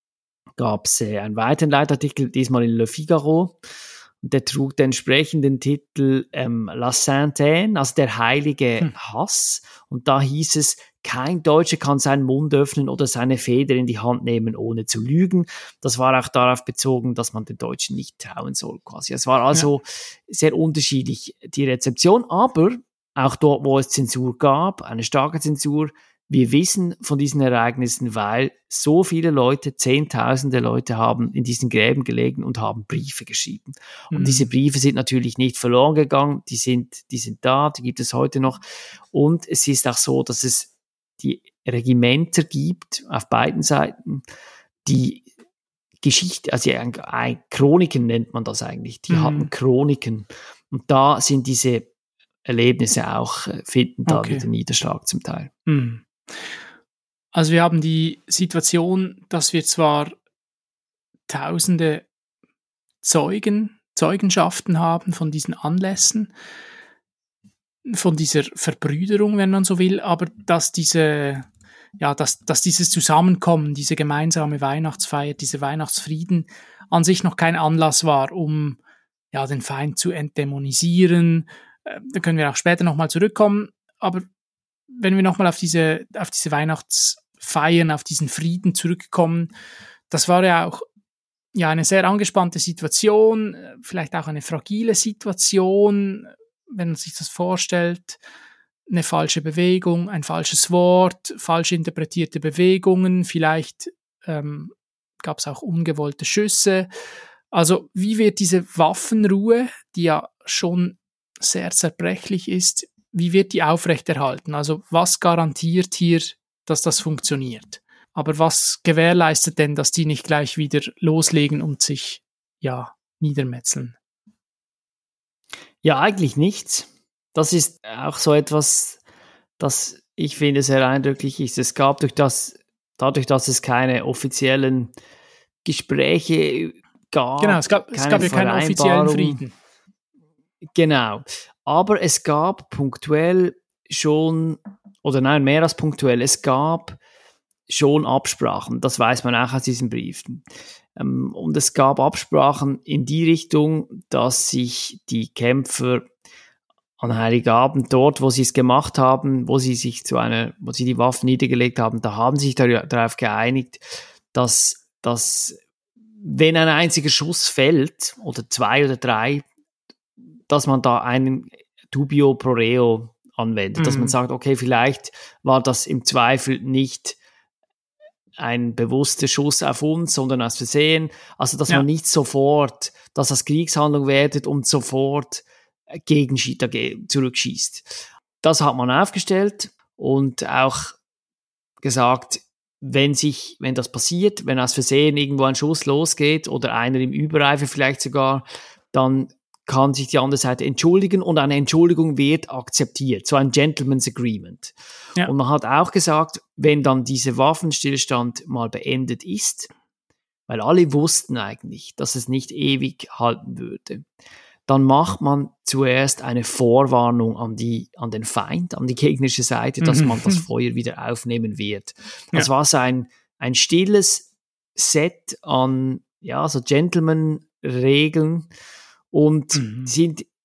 gab es äh, einen weiteren Leitartikel, diesmal in Le Figaro. Und der trug den entsprechenden Titel ähm, La Sainte-Haine, also der heilige hm. Hass. Und da hieß es, kein Deutscher kann seinen Mund öffnen oder seine Feder in die Hand nehmen, ohne zu lügen. Das war auch darauf bezogen, dass man den Deutschen nicht trauen soll, quasi. Es war also ja. sehr unterschiedlich, die Rezeption. Aber auch dort, wo es Zensur gab, eine starke Zensur, wir wissen von diesen Ereignissen, weil so viele Leute, zehntausende Leute haben in diesen Gräben gelegen und haben Briefe geschrieben. Mhm. Und diese Briefe sind natürlich nicht verloren gegangen, die sind, die sind da, die gibt es heute noch. Und es ist auch so, dass es die Regimenter gibt, auf beiden Seiten, die Geschichte, also ein, ein, Chroniken nennt man das eigentlich, die mhm. hatten Chroniken. Und da sind diese Erlebnisse auch, finden da okay. wieder Niederschlag zum Teil. Mhm. Also wir haben die Situation, dass wir zwar tausende Zeugen, Zeugenschaften haben von diesen Anlässen, von dieser Verbrüderung, wenn man so will, aber dass diese, ja, dass, dass dieses Zusammenkommen, diese gemeinsame Weihnachtsfeier, dieser Weihnachtsfrieden an sich noch kein Anlass war, um ja, den Feind zu entdämonisieren. Da können wir auch später nochmal zurückkommen, aber wenn wir nochmal auf diese, auf diese Weihnachtsfeiern, auf diesen Frieden zurückkommen, das war ja auch ja, eine sehr angespannte Situation, vielleicht auch eine fragile Situation, wenn man sich das vorstellt, eine falsche Bewegung, ein falsches Wort, falsch interpretierte Bewegungen, vielleicht ähm, gab es auch ungewollte Schüsse. Also wie wird diese Waffenruhe, die ja schon sehr zerbrechlich ist, wie wird die aufrechterhalten? Also was garantiert hier, dass das funktioniert? Aber was gewährleistet denn, dass die nicht gleich wieder loslegen und sich ja niedermetzeln? Ja, eigentlich nichts. Das ist auch so etwas, das ich finde sehr eindrücklich ist. Es gab durch das, dadurch, dass es keine offiziellen Gespräche gab. Genau, es gab, es gab ja keinen offiziellen Frieden. Genau. Aber es gab punktuell schon, oder nein, mehr als punktuell, es gab schon Absprachen. Das weiß man auch aus diesen Briefen. Und es gab Absprachen in die Richtung, dass sich die Kämpfer an Heiligabend dort, wo sie es gemacht haben, wo sie sich zu einer, wo sie die Waffen niedergelegt haben, da haben sie sich darauf geeinigt, dass, dass wenn ein einziger Schuss fällt, oder zwei oder drei, dass man da einen Dubio pro reo anwendet, mhm. dass man sagt, okay, vielleicht war das im Zweifel nicht ein bewusster Schuss auf uns, sondern aus Versehen. Also, dass ja. man nicht sofort, dass das Kriegshandlung wertet und sofort gegen zurückschießt. Das hat man aufgestellt und auch gesagt, wenn sich, wenn das passiert, wenn aus Versehen irgendwo ein Schuss losgeht oder einer im Übereifer vielleicht sogar, dann kann sich die andere Seite entschuldigen und eine Entschuldigung wird akzeptiert. So ein Gentleman's Agreement. Ja. Und man hat auch gesagt, wenn dann dieser Waffenstillstand mal beendet ist, weil alle wussten eigentlich, dass es nicht ewig halten würde, dann macht man zuerst eine Vorwarnung an die, an den Feind, an die gegnerische Seite, dass mhm. man das Feuer wieder aufnehmen wird. Das ja. war so ein, ein stilles Set an, ja, so Gentleman-Regeln und mhm. sind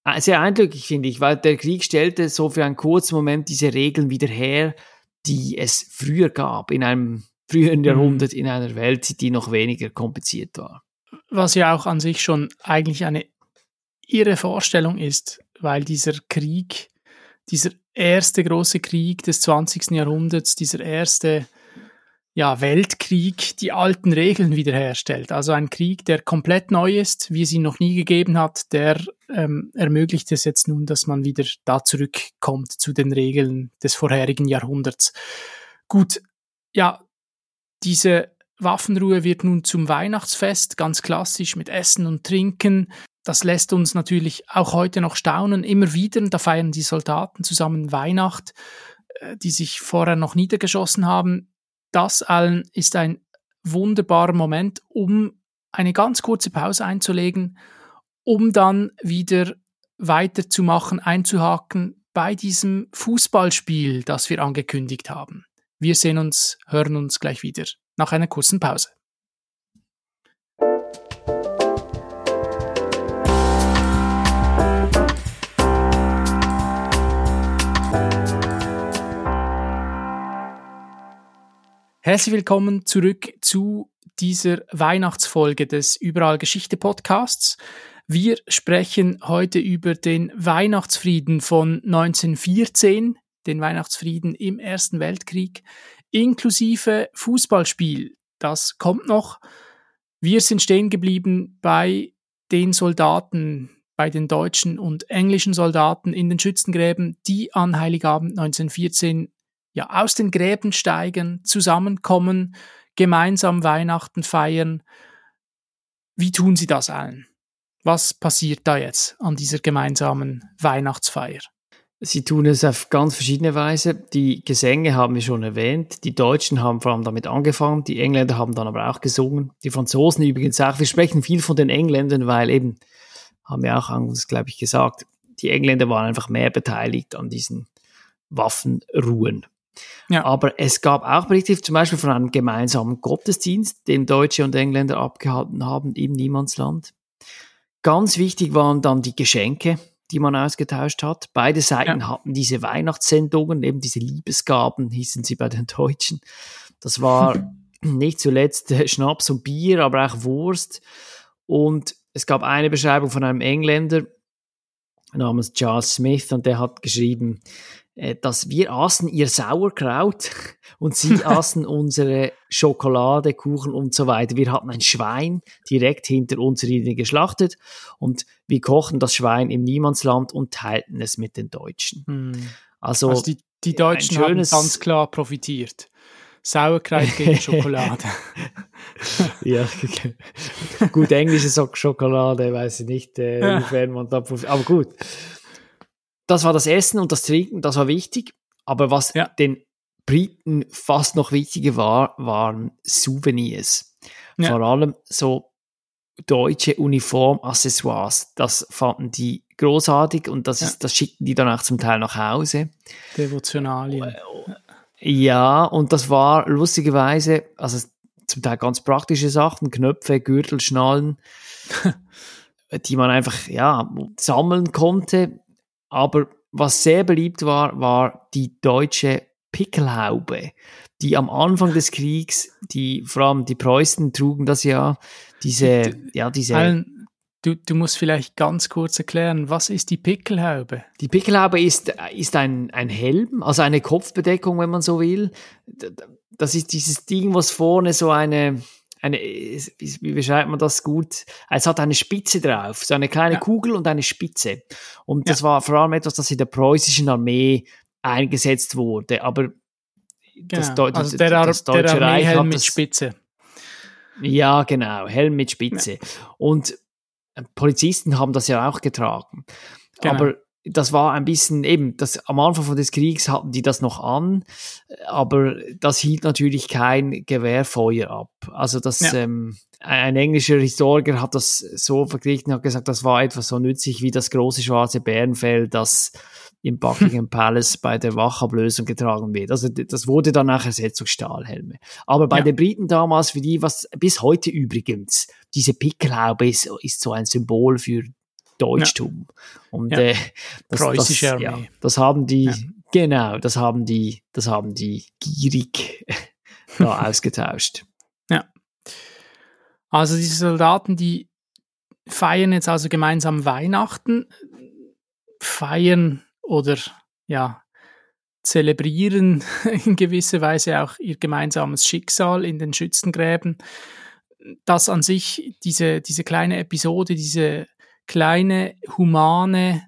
sehr eindrücklich, finde ich, weil der Krieg stellte so für einen kurzen Moment diese Regeln wieder her, die es früher gab, in einem früheren Jahrhundert, in einer Welt, die noch weniger kompliziert war. Was ja auch an sich schon eigentlich eine irre Vorstellung ist, weil dieser Krieg, dieser erste große Krieg des zwanzigsten Jahrhunderts, dieser erste ja, Weltkrieg, die alten Regeln wiederherstellt. Also ein Krieg, der komplett neu ist, wie es ihn noch nie gegeben hat, der ähm, ermöglicht es jetzt nun, dass man wieder da zurückkommt zu den Regeln des vorherigen Jahrhunderts. Gut, ja, diese Waffenruhe wird nun zum Weihnachtsfest, ganz klassisch mit Essen und Trinken. Das lässt uns natürlich auch heute noch staunen, immer wieder. Da feiern die Soldaten zusammen Weihnacht, die sich vorher noch niedergeschossen haben. Das allen ist ein wunderbarer Moment, um eine ganz kurze Pause einzulegen, um dann wieder weiterzumachen, einzuhaken bei diesem Fußballspiel, das wir angekündigt haben. Wir sehen uns, hören uns gleich wieder nach einer kurzen Pause. Herzlich willkommen zurück zu dieser Weihnachtsfolge des Überall Geschichte Podcasts. Wir sprechen heute über den Weihnachtsfrieden von neunzehnhundertvierzehn, den Weihnachtsfrieden im Ersten Weltkrieg, inklusive Fußballspiel. Das kommt noch. Wir sind stehen geblieben bei den Soldaten, bei den deutschen und englischen Soldaten in den Schützengräben, die an Heiligabend neunzehnhundertvierzehn ja, aus den Gräben steigen, zusammenkommen, gemeinsam Weihnachten feiern. Wie tun sie das allen? Was passiert da jetzt an dieser gemeinsamen Weihnachtsfeier? Sie tun es auf ganz verschiedene Weise. Die Gesänge haben wir schon erwähnt. Die Deutschen haben vor allem damit angefangen. Die Engländer haben dann aber auch gesungen. Die Franzosen übrigens auch. Wir sprechen viel von den Engländern, weil eben, haben wir auch anfangs, glaube ich, gesagt, die Engländer waren einfach mehr beteiligt an diesen Waffenruhen. Ja. Aber es gab auch Berichte, zum Beispiel von einem gemeinsamen Gottesdienst, den Deutsche und Engländer abgehalten haben im Niemandsland. Ganz wichtig waren dann die Geschenke, die man ausgetauscht hat. Beide Seiten ja. hatten diese Weihnachtssendungen, eben diese Liebesgaben, hießen sie bei den Deutschen. Das war nicht zuletzt Schnaps und Bier, aber auch Wurst. Und es gab eine Beschreibung von einem Engländer namens Charles Smith, und der hat geschrieben, dass wir aßen ihr Sauerkraut und sie aßen unsere Schokolade, Kuchen und so weiter. Wir hatten ein Schwein direkt hinter unserer Linie geschlachtet und wir kochten das Schwein im Niemandsland und teilten es mit den Deutschen. Hm. Also, also die, die Deutschen schönes, haben ganz klar profitiert. Sauerkraut gegen Schokolade. Ja, gut, englische Schokolade, weiß ich nicht, äh, ja. inwiefern man da profitiert. Aber gut. Das war das Essen und das Trinken, das war wichtig. Aber was ja. den Briten fast noch wichtiger war, waren Souvenirs. Ja. Vor allem so deutsche Uniformaccessoires. Das fanden die großartig und das, ja. ist, das schickten die dann auch zum Teil nach Hause. Devotionalien. Ja, und das war lustigerweise, also zum Teil ganz praktische Sachen, Knöpfe, Gürtel, Schnallen, die man einfach ja sammeln konnte. Aber was sehr beliebt war, war die deutsche Pickelhaube, die am Anfang des Kriegs, die vor allem die Preußen trugen das ja, diese, du, ja, diese. Alan, du, du musst vielleicht ganz kurz erklären, was ist die Pickelhaube? Die Pickelhaube ist, ist ein, ein Helm, also eine Kopfbedeckung, wenn man so will. Das ist dieses Ding, was vorne so eine, eine, wie beschreibt man das gut? Es hat eine Spitze drauf, so eine kleine ja. Kugel und eine Spitze. Und das ja. war vor allem etwas, das in der preußischen Armee eingesetzt wurde. Aber das, genau. das, also der, das Deutsche der Reich hat hat mit das, Spitze. Ja, genau, Helm mit Spitze. Ja. Und Polizisten haben das ja auch getragen. Genau. Aber das war ein bisschen eben, das, am Anfang des Kriegs hatten die das noch an, aber das hielt natürlich kein Gewehrfeuer ab. Also das, ja. ähm, ein englischer Historiker hat das so verglichen, hat gesagt, das war etwas so nützlich wie das große schwarze Bärenfell, das im Buckingham Palace bei der Wachablösung getragen wird. Also das wurde dann nachher ersetzt durch Stahlhelme. Aber bei ja. den Briten damals, für die, was bis heute übrigens, diese Pickelhaube ist, ist so ein Symbol für Deutschtum. Ja. Und ja. äh, das, Preußische das, Armee. ja, das haben die, ja. genau, das haben die, das haben die gierig da ausgetauscht. Ja. Also diese Soldaten, die feiern jetzt also gemeinsam Weihnachten, feiern oder ja, zelebrieren in gewisser Weise auch ihr gemeinsames Schicksal in den Schützengräben. Das an sich, diese, diese kleine Episode, diese kleine humane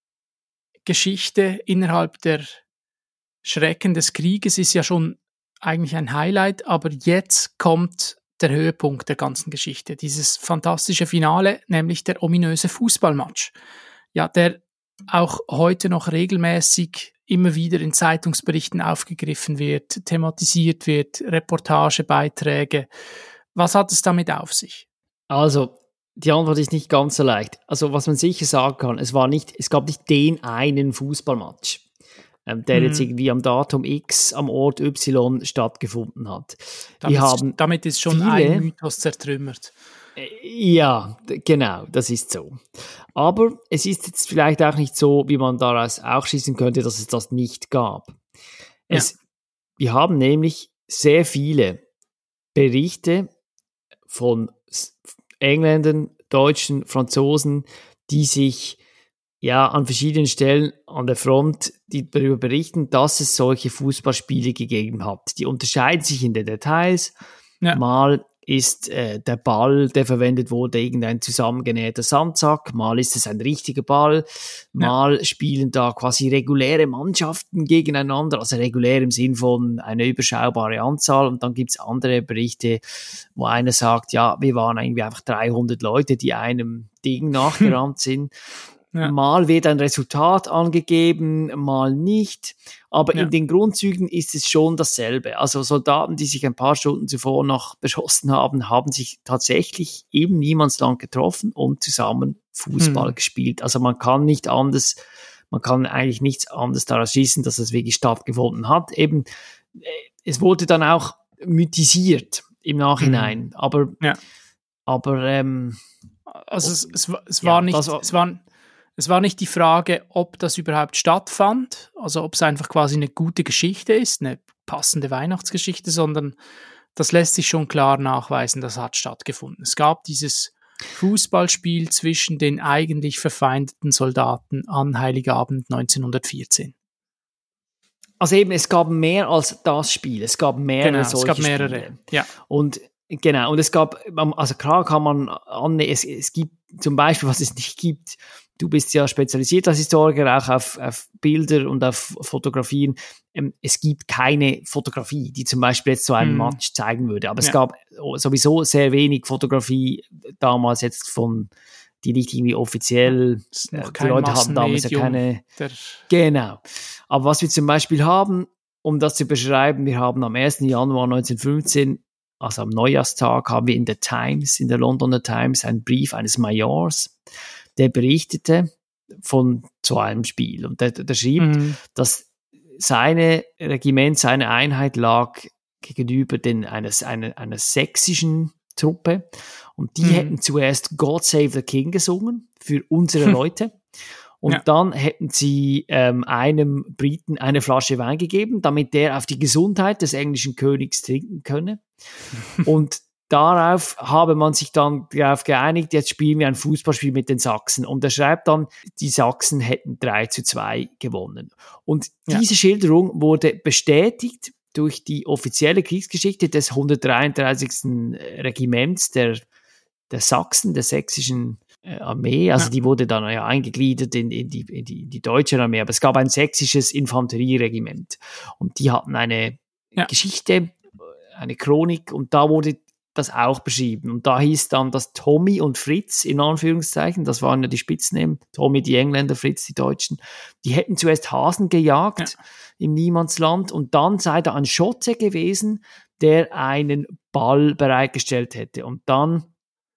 Geschichte innerhalb der Schrecken des Krieges ist ja schon eigentlich ein Highlight, aber jetzt kommt der Höhepunkt der ganzen Geschichte, dieses fantastische Finale, nämlich der ominöse Fußballmatch. Ja, der auch heute noch regelmäßig immer wieder in Zeitungsberichten aufgegriffen wird, thematisiert wird, Reportagebeiträge. Was hat es damit auf sich? Also, die Antwort ist nicht ganz so leicht. Also, was man sicher sagen kann, es war nicht, es gab nicht den einen Fußballmatch, ähm, der mhm. jetzt irgendwie am Datum X am Ort Y stattgefunden hat. Damit, Die haben damit ist schon viele, ein Mythos zertrümmert. Ja, genau, das ist so. Aber es ist jetzt vielleicht auch nicht so, wie man daraus auch schließen könnte, dass es das nicht gab. Es, ja. Wir haben nämlich sehr viele Berichte von Engländern, Deutschen, Franzosen, die sich ja an verschiedenen Stellen an der Front die darüber berichten, dass es solche Fußballspiele gegeben hat. Die unterscheiden sich in den Details. Ja. Mal ist äh, der Ball, der verwendet wurde, irgendein zusammengenähter Sandsack, mal ist es ein richtiger Ball, mal ja. spielen da quasi reguläre Mannschaften gegeneinander, also regulär im Sinn von eine überschaubare Anzahl, und dann gibt's andere Berichte, wo einer sagt, ja, wir waren irgendwie einfach dreihundert Leute, die einem Ding nachgerannt sind. Ja. Mal wird ein Resultat angegeben, mal nicht. Aber ja. in den Grundzügen ist es schon dasselbe. Also Soldaten, die sich ein paar Stunden zuvor noch beschossen haben, haben sich tatsächlich im Niemandsland getroffen und zusammen Fußball hm. gespielt. Also man kann nicht anders, man kann eigentlich nichts anderes daraus schließen, dass es wirklich stattgefunden hat. Eben, es wurde dann auch mythisiert im Nachhinein. Hm. Aber, ja. aber ähm, also es, es, es war ja, nicht, war, es war Es war nicht die Frage, ob das überhaupt stattfand, also ob es einfach quasi eine gute Geschichte ist, eine passende Weihnachtsgeschichte, sondern das lässt sich schon klar nachweisen, das hat stattgefunden. Es gab dieses Fußballspiel zwischen den eigentlich verfeindeten Soldaten an Heiligabend neunzehnhundertvierzehn. Also eben, es gab mehr als das Spiel, es gab mehrere genau, solche es gab mehrere, Spiele. Ja. Und genau, und es gab, also klar kann man annehmen, es, es gibt zum Beispiel, was es nicht gibt, du bist ja spezialisiert als Historiker, auch auf, auf Bilder und auf Fotografien. Ähm, es gibt keine Fotografie, die zum Beispiel jetzt so einen hm. Match zeigen würde. Aber ja. es gab sowieso sehr wenig Fotografie damals jetzt von, die nicht irgendwie offiziell, äh, die Leute hatten damals ja keine, genau. Aber was wir zum Beispiel haben, um das zu beschreiben, wir haben am ersten Januar neunzehnhundertfünfzehn, also am Neujahrstag, haben wir in der Times, in der Londoner Times, einen Brief eines Majors, der berichtete von so einem Spiel. Und der, der schrieb, mhm. dass seine Regiment, seine Einheit lag gegenüber den, eines, einer, einer sächsischen Truppe. Und die mhm. hätten zuerst God Save the King gesungen für unsere Leute. Und ja. dann hätten sie ähm, einem Briten eine Flasche Wein gegeben, damit der auf die Gesundheit des englischen Königs trinken könne. Und darauf habe man sich dann darauf geeinigt, jetzt spielen wir ein Fußballspiel mit den Sachsen. Und er schreibt dann, die Sachsen hätten drei zu zwei gewonnen. Und diese ja. Schilderung wurde bestätigt durch die offizielle Kriegsgeschichte des hundertdreiunddreißigsten Regiments der, der Sachsen, der sächsischen äh, Armee. Also ja. die wurde dann ja eingegliedert in, in, die, in, die, in die deutsche Armee. Aber es gab ein sächsisches Infanterieregiment. Und die hatten eine ja. Geschichte, eine Chronik, und da wurde das auch beschrieben. Und da hieß dann, dass Tommy und Fritz, in Anführungszeichen, das waren ja die Spitznamen, Tommy die Engländer, Fritz die Deutschen, die hätten zuerst Hasen gejagt ja. im Niemandsland, und dann sei da ein Schotte gewesen, der einen Ball bereitgestellt hätte. Und dann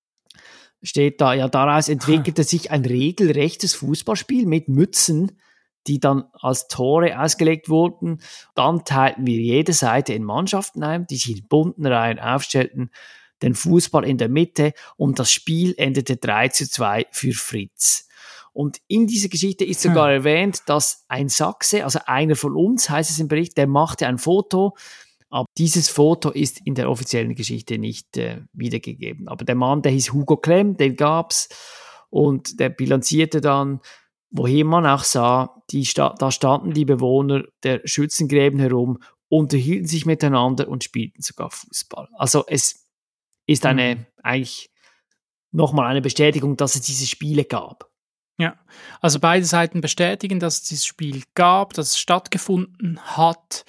steht da, ja, daraus entwickelte sich ein regelrechtes Fußballspiel mit Mützen, die dann als Tore ausgelegt wurden. Dann teilten wir jede Seite in Mannschaften ein, die sich in bunten Reihen aufstellten, den Fußball in der Mitte, und das Spiel endete drei zu zwei für Fritz. Und in dieser Geschichte ist sogar hm. erwähnt, dass ein Sachse, also einer von uns, heißt es im Bericht, der machte ein Foto, aber dieses Foto ist in der offiziellen Geschichte nicht äh, wiedergegeben. Aber der Mann, der hieß Hugo Klemm, den gab's und der bilanzierte dann, wohin man auch sah, die Sta- da standen die Bewohner der Schützengräben herum, unterhielten sich miteinander und spielten sogar Fußball. Also es ist eine, mhm. eigentlich nochmal eine Bestätigung, dass es diese Spiele gab. Ja, also beide Seiten bestätigen, dass es dieses Spiel gab, dass es stattgefunden hat.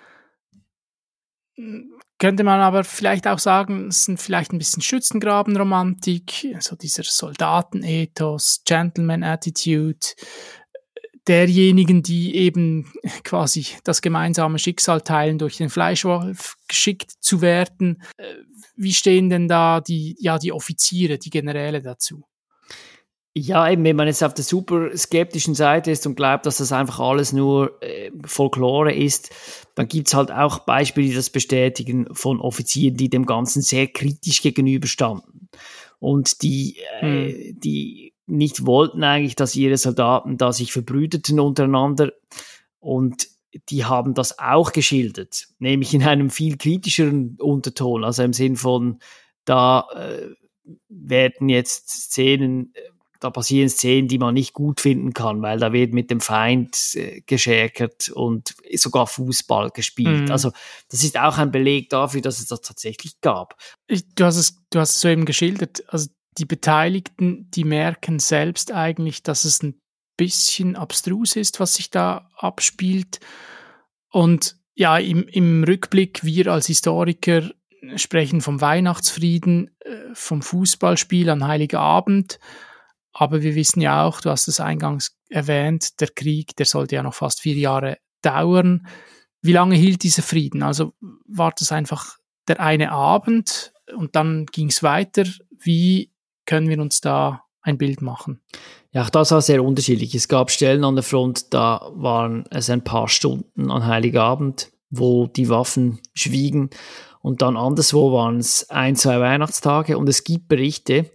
Könnte man aber vielleicht auch sagen, es sind vielleicht ein bisschen Schützengrabenromantik, so dieser Soldatenethos, Gentleman-Attitude, derjenigen, die eben quasi das gemeinsame Schicksal teilen, durch den Fleischwolf geschickt zu werden. Wie stehen denn da die, ja, die Offiziere, die Generäle dazu? Ja, eben, wenn man jetzt auf der super skeptischen Seite ist und glaubt, dass das einfach alles nur äh, Folklore ist, dann gibt's halt auch Beispiele, die das bestätigen, von Offizieren, die dem Ganzen sehr kritisch gegenüberstanden. Und die, äh, hm. die nicht wollten eigentlich, dass ihre Soldaten da sich verbrüderten untereinander. Und die haben das auch geschildert, nämlich in einem viel kritischeren Unterton, also im Sinn von, da äh, werden jetzt Szenen... Da passieren Szenen, die man nicht gut finden kann, weil da wird mit dem Feind äh, geschäkert und sogar Fußball gespielt. Mhm. Also das ist auch ein Beleg dafür, dass es das tatsächlich gab. Ich, du hast es, du hast es so eben geschildert. Also die Beteiligten, die merken selbst eigentlich, dass es ein bisschen abstrus ist, was sich da abspielt. Und ja, im, im Rückblick, wir als Historiker sprechen vom Weihnachtsfrieden, äh, vom Fußballspiel an Heiligabend. Aber wir wissen ja auch, du hast es eingangs erwähnt, der Krieg, der sollte ja noch fast vier Jahre dauern. Wie lange hielt dieser Frieden? Also war das einfach der eine Abend und dann ging es weiter? Wie können wir uns da ein Bild machen? Ja, auch das war sehr unterschiedlich. Es gab Stellen an der Front, da waren es ein paar Stunden an Heiligabend, wo die Waffen schwiegen. Und dann anderswo waren es ein, zwei Weihnachtstage. Und es gibt Berichte,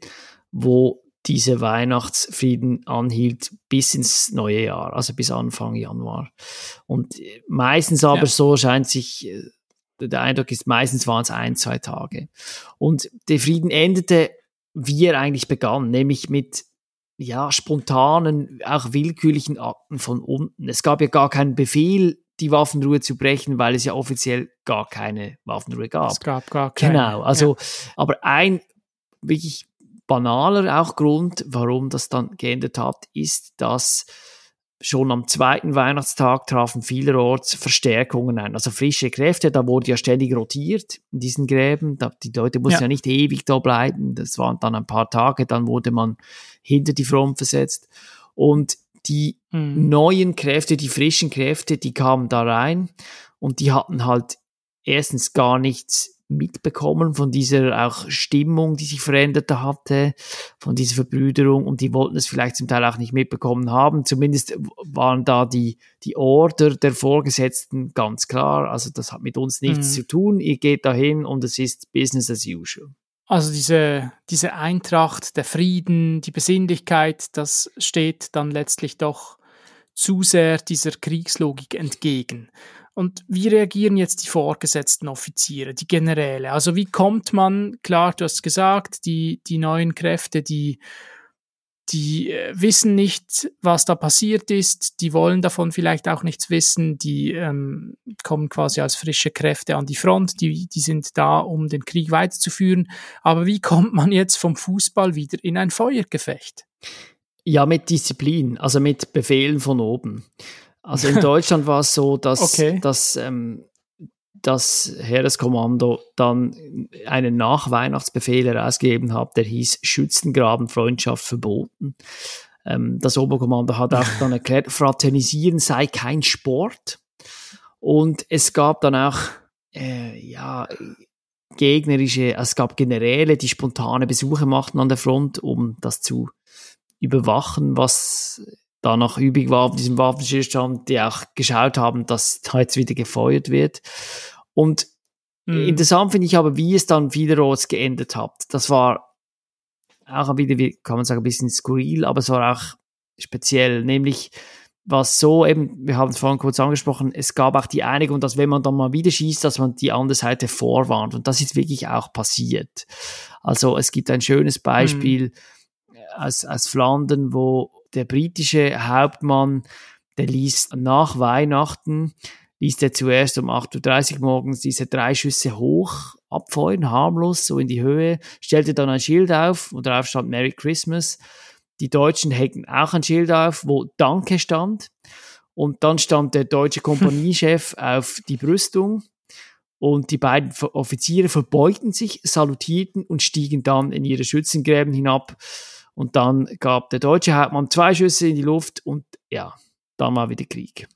wo diese Weihnachtsfrieden anhielt bis ins neue Jahr, also bis Anfang Januar. Und meistens aber ja. so scheint sich, der Eindruck ist, meistens waren es ein, zwei Tage. Und der Frieden endete, wie er eigentlich begann, nämlich mit ja spontanen, auch willkürlichen Akten von unten. Es gab ja gar keinen Befehl, die Waffenruhe zu brechen, weil es ja offiziell gar keine Waffenruhe gab. Es gab gar keine. Genau, also, ja. aber ein wirklich banaler auch Grund, warum das dann geendet hat, ist, dass schon am zweiten Weihnachtstag trafen vielerorts Verstärkungen ein, also frische Kräfte, da wurde ja ständig rotiert in diesen Gräben, da, die Leute mussten ja. ja nicht ewig da bleiben, das waren dann ein paar Tage, dann wurde man hinter die Front versetzt und die mhm. neuen Kräfte, die frischen Kräfte, die kamen da rein und die hatten halt erstens gar nichts mitbekommen von dieser auch Stimmung, die sich veränderte hatte, von dieser Verbrüderung und die wollten es vielleicht zum Teil auch nicht mitbekommen haben. Zumindest waren da die, die Order der Vorgesetzten ganz klar. Also das hat mit uns nichts mhm. zu tun. Ihr geht dahin und es ist Business as usual. Also diese, diese Eintracht, der Frieden, die Besinnlichkeit, das steht dann letztlich doch zu sehr dieser Kriegslogik entgegen. Und wie reagieren jetzt die vorgesetzten Offiziere, die Generäle? Also wie kommt man, klar, du hast gesagt, die, die neuen Kräfte, die, die äh, wissen nicht, was da passiert ist, die wollen davon vielleicht auch nichts wissen, die ähm, kommen quasi als frische Kräfte an die Front, die, die sind da, um den Krieg weiterzuführen. Aber wie kommt man jetzt vom Fußball wieder in ein Feuergefecht? Ja, mit Disziplin, also mit Befehlen von oben. Also in Deutschland war es so, dass, okay. dass ähm, das Heereskommando dann einen Nachweihnachtsbefehl herausgegeben hat, der hieß Schützengrabenfreundschaft verboten. Ähm, das Oberkommando hat auch dann erklärt, Fraternisieren sei kein Sport. Und es gab dann auch äh, ja, gegnerische, es gab Generäle, die spontane Besuche machten an der Front, um das zu überwachen, was da noch übrig war auf diesem Waffenstillstand, die auch geschaut haben, dass da jetzt wieder gefeuert wird. Und mhm. interessant finde ich aber, wie es dann vielerorts geendet hat. Das war auch wieder, wie kann man sagen, ein bisschen skurril, aber es war auch speziell, nämlich was so eben, wir haben es vorhin kurz angesprochen, es gab auch die Einigung, dass wenn man dann mal wieder schießt, dass man die andere Seite vorwarnt. Und das ist wirklich auch passiert. Also es gibt ein schönes Beispiel mhm. aus, aus Flandern, wo der britische Hauptmann, der ließ nach Weihnachten, ließ er zuerst um acht Uhr dreißig morgens diese drei Schüsse hoch abfeuern, harmlos, so in die Höhe, stellte dann ein Schild auf, wo drauf stand Merry Christmas. Die Deutschen hängten auch ein Schild auf, wo Danke stand. Und dann stand der deutsche Kompaniechef auf die Brüstung. Und die beiden Offiziere verbeugten sich, salutierten und stiegen dann in ihre Schützengräben hinab. Und dann gab der deutsche Hauptmann zwei Schüsse in die Luft und ja, dann war wieder Krieg.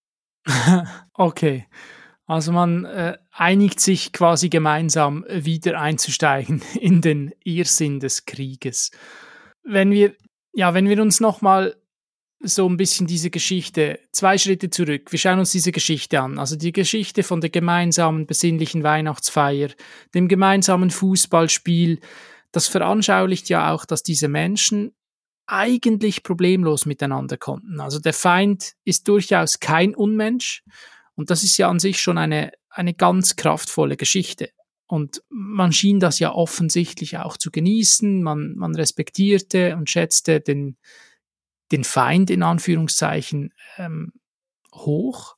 Okay, also man äh, einigt sich quasi gemeinsam wieder einzusteigen in den Irrsinn des Krieges. Wenn wir Ja, wenn wir uns nochmal so ein bisschen diese Geschichte, zwei Schritte zurück, wir schauen uns diese Geschichte an, also die Geschichte von der gemeinsamen besinnlichen Weihnachtsfeier, dem gemeinsamen Fußballspiel, das veranschaulicht ja auch, dass diese Menschen eigentlich problemlos miteinander konnten. Also der Feind ist durchaus kein Unmensch und das ist ja an sich schon eine, eine ganz kraftvolle Geschichte. Und man schien das ja offensichtlich auch zu genießen. Man, man respektierte und schätzte den, den Feind in Anführungszeichen ähm, hoch.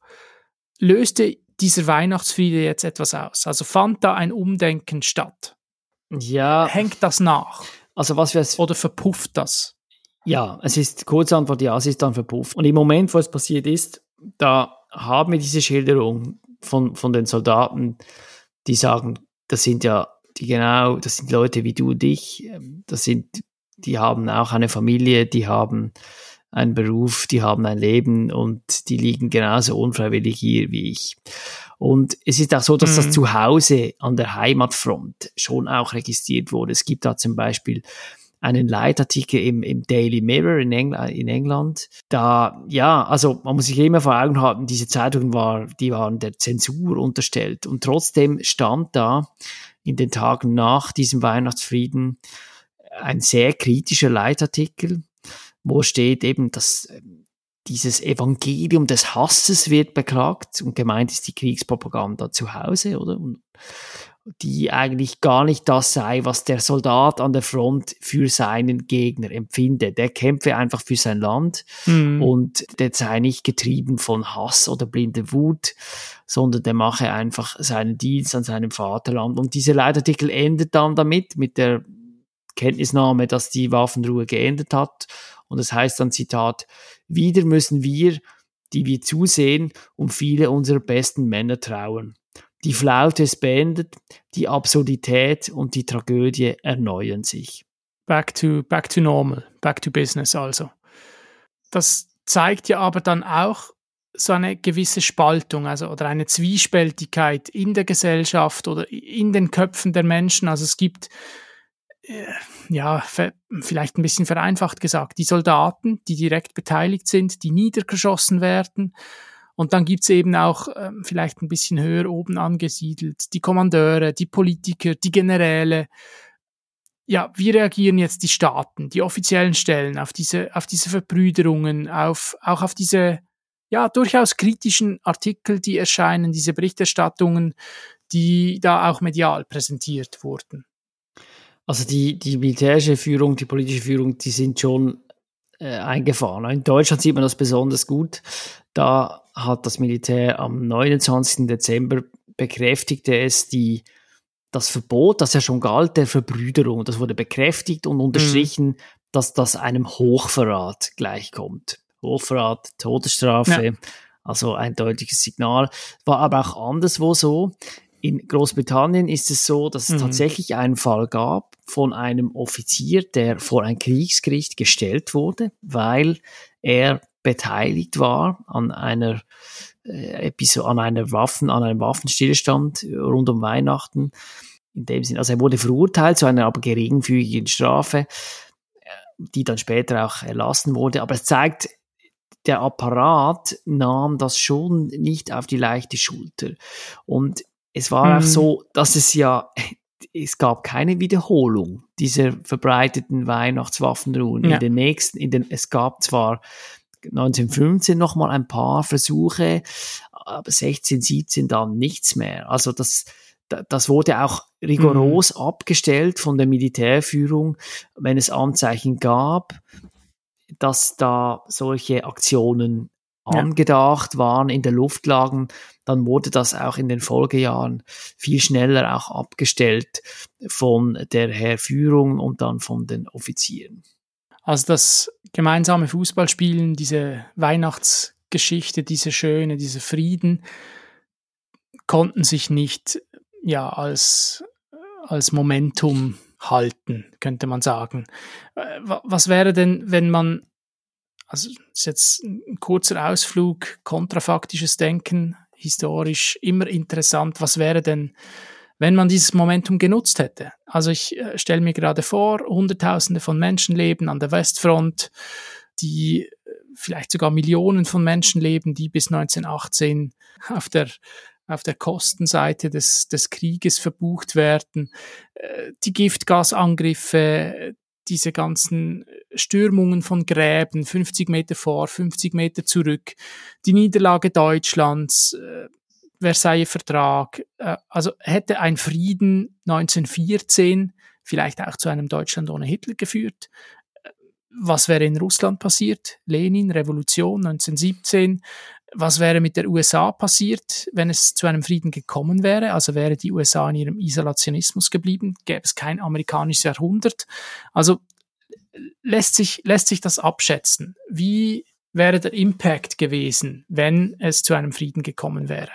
Löste dieser Weihnachtsfriede jetzt etwas aus? Also fand da ein Umdenken statt? Ja. Hängt das nach? Also was wir Oder verpufft das? Ja, es ist, kurze Antwort, ja, es ist dann verpufft. Und im Moment, wo es passiert ist, da haben wir diese Schilderung von, von den Soldaten, die sagen, das sind ja die genau, das sind Leute wie du und ich, das sind, die haben auch eine Familie, die haben einen Beruf, die haben ein Leben und die liegen genauso unfreiwillig hier wie ich. Und es ist auch so, dass mhm. das zu Hause an der Heimatfront schon auch registriert wurde. Es gibt da zum Beispiel einen Leitartikel im, im Daily Mirror in, Engl- in England. Da, ja, also man muss sich immer vor Augen haben, diese Zeitungen war, die waren der Zensur unterstellt. Und trotzdem stand da in den Tagen nach diesem Weihnachtsfrieden ein sehr kritischer Leitartikel, wo steht eben, dass dieses Evangelium des Hasses wird beklagt und gemeint ist die Kriegspropaganda zu Hause, oder? Und die eigentlich gar nicht das sei, was der Soldat an der Front für seinen Gegner empfinde. Der kämpfe einfach für sein Land mhm. und der sei nicht getrieben von Hass oder blinder Wut, sondern der mache einfach seinen Dienst an seinem Vaterland. Und dieser Leitartikel endet dann damit, mit der Kenntnisnahme, dass die Waffenruhe geendet hat. Und das heißt dann, Zitat, wieder müssen wir, die wir zusehen, um viele unserer besten Männer trauern. Die Flaute ist beendet, die Absurdität und die Tragödie erneuern sich. Back to, back to normal, back to business also. Das zeigt ja aber dann auch so eine gewisse Spaltung, also oder eine Zwiespältigkeit in der Gesellschaft oder in den Köpfen der Menschen. Also es gibt, äh, ja, vielleicht ein bisschen vereinfacht gesagt, die Soldaten, die direkt beteiligt sind, die niedergeschossen werden. Und dann gibt's eben auch ähm, vielleicht ein bisschen höher oben angesiedelt die Kommandeure, die Politiker, die Generäle. Ja, wie reagieren jetzt die Staaten, die offiziellen Stellen auf diese, auf diese Verbrüderungen, auf, auch auf diese, ja, durchaus kritischen Artikel, die erscheinen, diese Berichterstattungen, die da auch medial präsentiert wurden? Also die, die militärische Führung, die politische Führung, die sind schon äh, eingefahren. In Deutschland sieht man das besonders gut. Da hat das Militär am neunundzwanzigsten Dezember bekräftigte es die, das Verbot, das ja schon galt, der Verbrüderung. Das wurde bekräftigt und unterstrichen, mhm. dass das einem Hochverrat gleichkommt. Hochverrat, Todesstrafe, ja. Also ein deutliches Signal. War aber auch anderswo so. In Großbritannien ist es so, dass es mhm. tatsächlich einen Fall gab von einem Offizier, der vor ein Kriegsgericht gestellt wurde, weil er beteiligt war an einer äh, Episode, an einer Waffen, an einem Waffenstillstand rund um Weihnachten. In dem Sinn, also er wurde verurteilt zu einer aber geringfügigen Strafe, die dann später auch erlassen wurde. Aber es zeigt, der Apparat nahm das schon nicht auf die leichte Schulter. Und es war mhm. auch so, dass es ja es gab keine Wiederholung dieser verbreiteten Weihnachtswaffenruhen. Ja. In den nächsten, in den, es gab zwar neunzehnhundertfünfzehn noch mal ein paar Versuche, aber sechzehn, siebzehn dann nichts mehr. Also das, das wurde auch rigoros mhm. abgestellt von der Militärführung, wenn es Anzeichen gab, dass da solche Aktionen ja. angedacht waren, in der Luft lagen, dann wurde das auch in den Folgejahren viel schneller auch abgestellt von der Heerführung und dann von den Offizieren. Also das gemeinsame Fußballspielen, diese Weihnachtsgeschichte, diese schöne, dieser Frieden, konnten sich nicht ja, als, als Momentum halten, könnte man sagen. Was wäre denn, wenn man, also das ist jetzt ein kurzer Ausflug, kontrafaktisches Denken, historisch immer interessant, was wäre denn, wenn man dieses Momentum genutzt hätte? Also ich äh, stelle mir gerade vor, Hunderttausende von Menschen leben an der Westfront, die äh, vielleicht sogar Millionen von Menschen leben, die bis neunzehnhundertachtzehn auf der auf der Kostenseite des, des Krieges verbucht werden, äh, die Giftgasangriffe, diese ganzen Stürmungen von Gräben, fünfzig Meter vor, fünfzig Meter zurück, die Niederlage Deutschlands, äh, Versailler Vertrag, äh, also hätte ein Frieden neunzehnhundertvierzehn vielleicht auch zu einem Deutschland ohne Hitler geführt. Was wäre in Russland passiert? Lenin, Revolution neunzehnhundertsiebzehn. Was wäre mit der U S A passiert, wenn es zu einem Frieden gekommen wäre? Also wäre die U S A in ihrem Isolationismus geblieben? Gäbe es kein amerikanisches Jahrhundert? Also lässt sich, lässt sich das abschätzen? Wie wäre der Impact gewesen, wenn es zu einem Frieden gekommen wäre?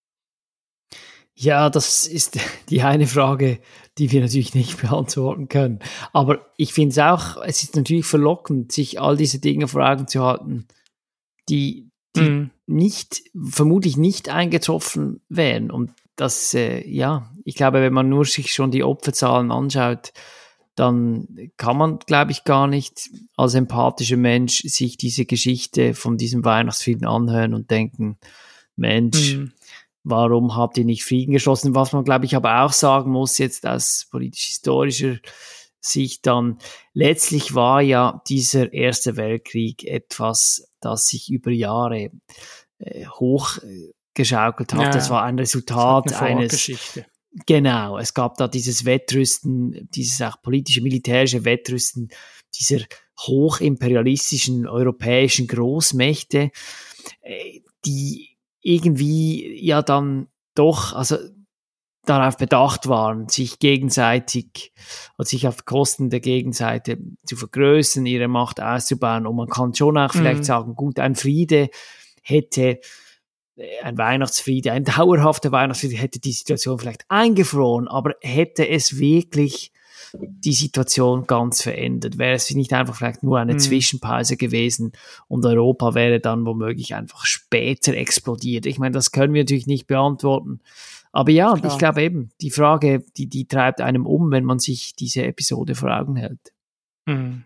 Ja, das ist die eine Frage, die wir natürlich nicht beantworten können. Aber ich finde es auch, es ist natürlich verlockend, sich all diese Dinge vor Augen zu halten, die, die mm. nicht, vermutlich nicht eingetroffen wären. Und das, äh, ja, ich glaube, wenn man nur sich schon die Opferzahlen anschaut, dann kann man, glaube ich, gar nicht als empathischer Mensch sich diese Geschichte von diesem Weihnachtsfrieden anhören und denken, Mensch, mm. warum habt ihr nicht Frieden geschlossen? Was man, glaube ich, aber auch sagen muss, jetzt aus politisch-historischer Sicht dann, letztlich war ja dieser Erste Weltkrieg etwas, das sich über Jahre äh, hochgeschaukelt hat. Ja, das war ein Resultat eines... Genau, es gab da dieses Wettrüsten, dieses auch politische, militärische Wettrüsten dieser hochimperialistischen europäischen Großmächte, äh, die irgendwie ja dann doch, also darauf bedacht waren, sich gegenseitig und sich auf Kosten der Gegenseite zu vergrößern, ihre Macht auszubauen. Und man kann schon auch vielleicht mhm. sagen, gut, ein Friede hätte, ein Weihnachtsfriede, ein dauerhafter Weihnachtsfriede hätte die Situation vielleicht eingefroren, aber hätte es wirklich die Situation ganz verändert? Wäre es nicht einfach vielleicht nur eine mhm. Zwischenpause gewesen und Europa wäre dann womöglich einfach später explodiert? Ich meine, das können wir natürlich nicht beantworten. Aber ja, Klar. ich glaube eben, die Frage, die, die treibt einem um, wenn man sich diese Episode vor Augen hält. Mhm.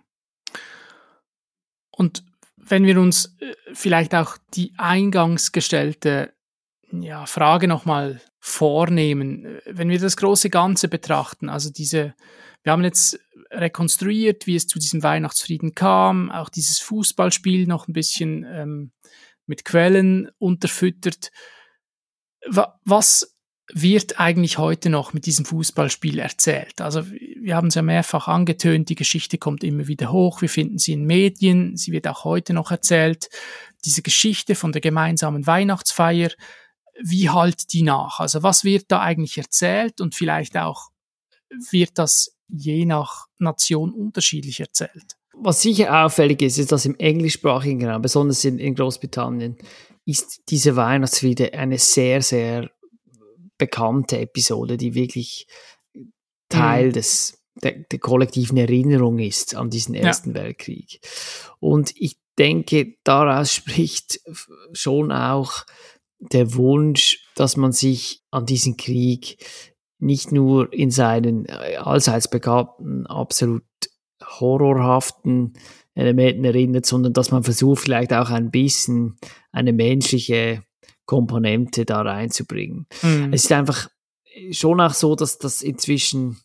Und wenn wir uns vielleicht auch die eingangs gestellte ja, Frage nochmal vornehmen, wenn wir das große Ganze betrachten, also diese, wir haben jetzt rekonstruiert, wie es zu diesem Weihnachtsfrieden kam, auch dieses Fußballspiel noch ein bisschen ähm, mit Quellen unterfüttert. Was wird eigentlich heute noch mit diesem Fußballspiel erzählt? Also wir haben es ja mehrfach angetönt, die Geschichte kommt immer wieder hoch, wir finden sie in Medien, sie wird auch heute noch erzählt. Diese Geschichte von der gemeinsamen Weihnachtsfeier, wie halt die nach? Also was wird da eigentlich erzählt und vielleicht auch wird das je nach Nation unterschiedlich erzählt? Was sicher auffällig ist, ist, dass im englischsprachigen Raum, besonders in, in Großbritannien, ist diese Weihnachtsfriede eine sehr, sehr bekannte Episode, die wirklich Teil mhm. des, der, der kollektiven Erinnerung ist an diesen Ersten ja. Weltkrieg. Und ich denke, daraus spricht schon auch der Wunsch, dass man sich an diesen Krieg nicht nur in seinen allseits bekannten, absolut horrorhaften Elementen erinnert, sondern dass man versucht, vielleicht auch ein bisschen eine menschliche Komponente da reinzubringen. Mhm. Es ist einfach, schon auch so, dass das inzwischen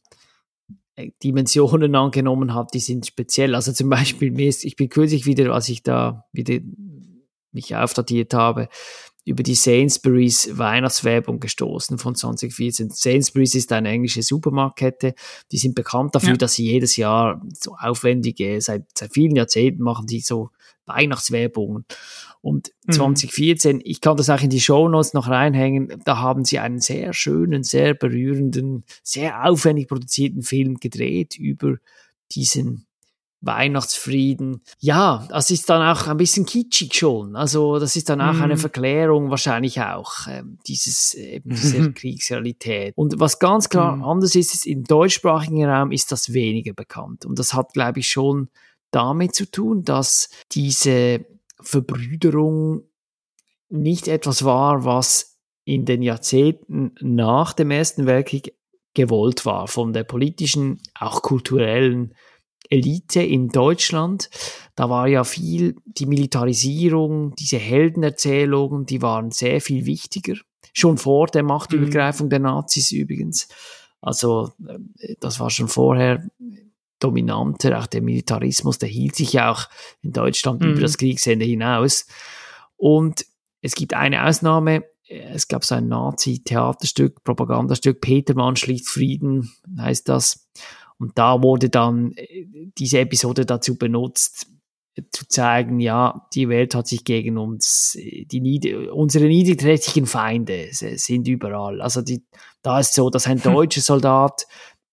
Dimensionen angenommen hat, die sind speziell. Also zum Beispiel, mir ist, ich bin kürzlich wieder, als ich da wieder mich aufdatiert habe, über die Sainsbury's Weihnachtswerbung gestoßen von zwanzig vierzehn. Sainsbury's ist eine englische Supermarktkette. Die sind bekannt dafür, ja. dass sie jedes Jahr so aufwendige, seit, seit vielen Jahrzehnten machen die so Weihnachtswerbungen. Und mhm. zwanzig vierzehn, ich kann das auch in die Shownotes noch reinhängen, da haben sie einen sehr schönen, sehr berührenden, sehr aufwendig produzierten Film gedreht über diesen Weihnachtsfrieden. Ja, das ist dann auch ein bisschen kitschig schon. Also das ist dann auch mm. eine Verklärung wahrscheinlich auch ähm, dieses eben dieser mm. Kriegsrealität. Und was ganz klar mm. anders ist, ist, im deutschsprachigen Raum ist das weniger bekannt. Und das hat, glaube ich, schon damit zu tun, dass diese Verbrüderung nicht etwas war, was in den Jahrzehnten nach dem Ersten Weltkrieg gewollt war, von der politischen, auch kulturellen Elite in Deutschland. Da war ja viel die Militarisierung, diese Heldenerzählungen, die waren sehr viel wichtiger. Schon vor der Machtübergreifung mhm. der Nazis übrigens. Also das war schon vorher dominanter. Auch der Militarismus, der hielt sich ja auch in Deutschland mhm. über das Kriegsende hinaus. Und es gibt eine Ausnahme. Es gab so ein Nazi-Theaterstück, Propagandastück, Petermann schließt Frieden, heißt das. Und da wurde dann diese Episode dazu benutzt, zu zeigen, ja, die Welt hat sich gegen uns, die Nied- unsere niederträchtigen Feinde sind überall. Also die, da ist so, dass ein deutscher Soldat,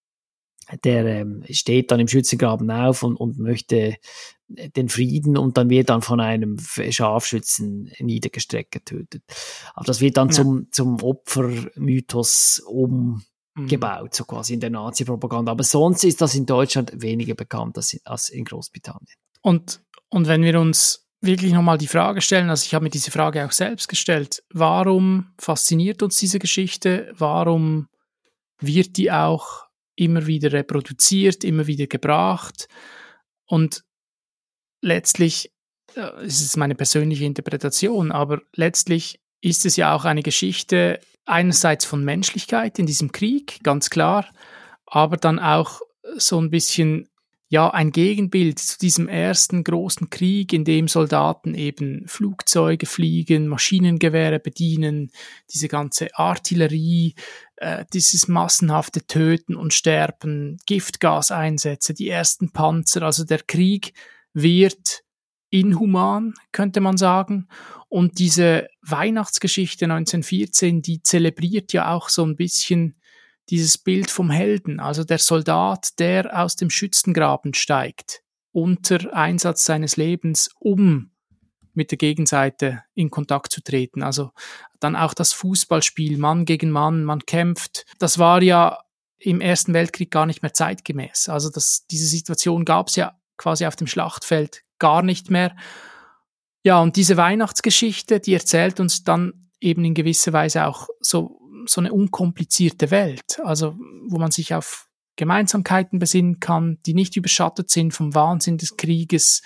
der ähm, steht dann im Schützengraben auf und, und möchte den Frieden und dann wird dann von einem Scharfschützen niedergestreckt getötet. Aber das wird dann ja. zum, zum Opfermythos um gebaut, so quasi in der Nazi-Propaganda. Aber sonst ist das in Deutschland weniger bekannt als in, als in Großbritannien. Und, und wenn wir uns wirklich nochmal die Frage stellen, also ich habe mir diese Frage auch selbst gestellt, warum fasziniert uns diese Geschichte? Warum wird die auch immer wieder reproduziert, immer wieder gebracht? Und letztlich, es ist meine persönliche Interpretation, aber letztlich ist es ja auch eine Geschichte einerseits von Menschlichkeit in diesem Krieg, ganz klar, aber dann auch so ein bisschen, ja, ein Gegenbild zu diesem ersten großen Krieg, in dem Soldaten eben Flugzeuge fliegen, Maschinengewehre bedienen, diese ganze Artillerie, äh, dieses massenhafte Töten und Sterben, Giftgaseinsätze, die ersten Panzer, also der Krieg wird inhuman, könnte man sagen. Und diese Weihnachtsgeschichte neunzehnhundertvierzehn, die zelebriert ja auch so ein bisschen dieses Bild vom Helden, also der Soldat, der aus dem Schützengraben steigt, unter Einsatz seines Lebens, um mit der Gegenseite in Kontakt zu treten. Also dann auch das Fußballspiel, Mann gegen Mann, man kämpft. Das war ja im Ersten Weltkrieg gar nicht mehr zeitgemäß. Also das, diese Situation gab es ja quasi auf dem Schlachtfeld gar nicht mehr. Ja, und diese Weihnachtsgeschichte, die erzählt uns dann eben in gewisser Weise auch so, so eine unkomplizierte Welt, also wo man sich auf Gemeinsamkeiten besinnen kann, die nicht überschattet sind vom Wahnsinn des Krieges.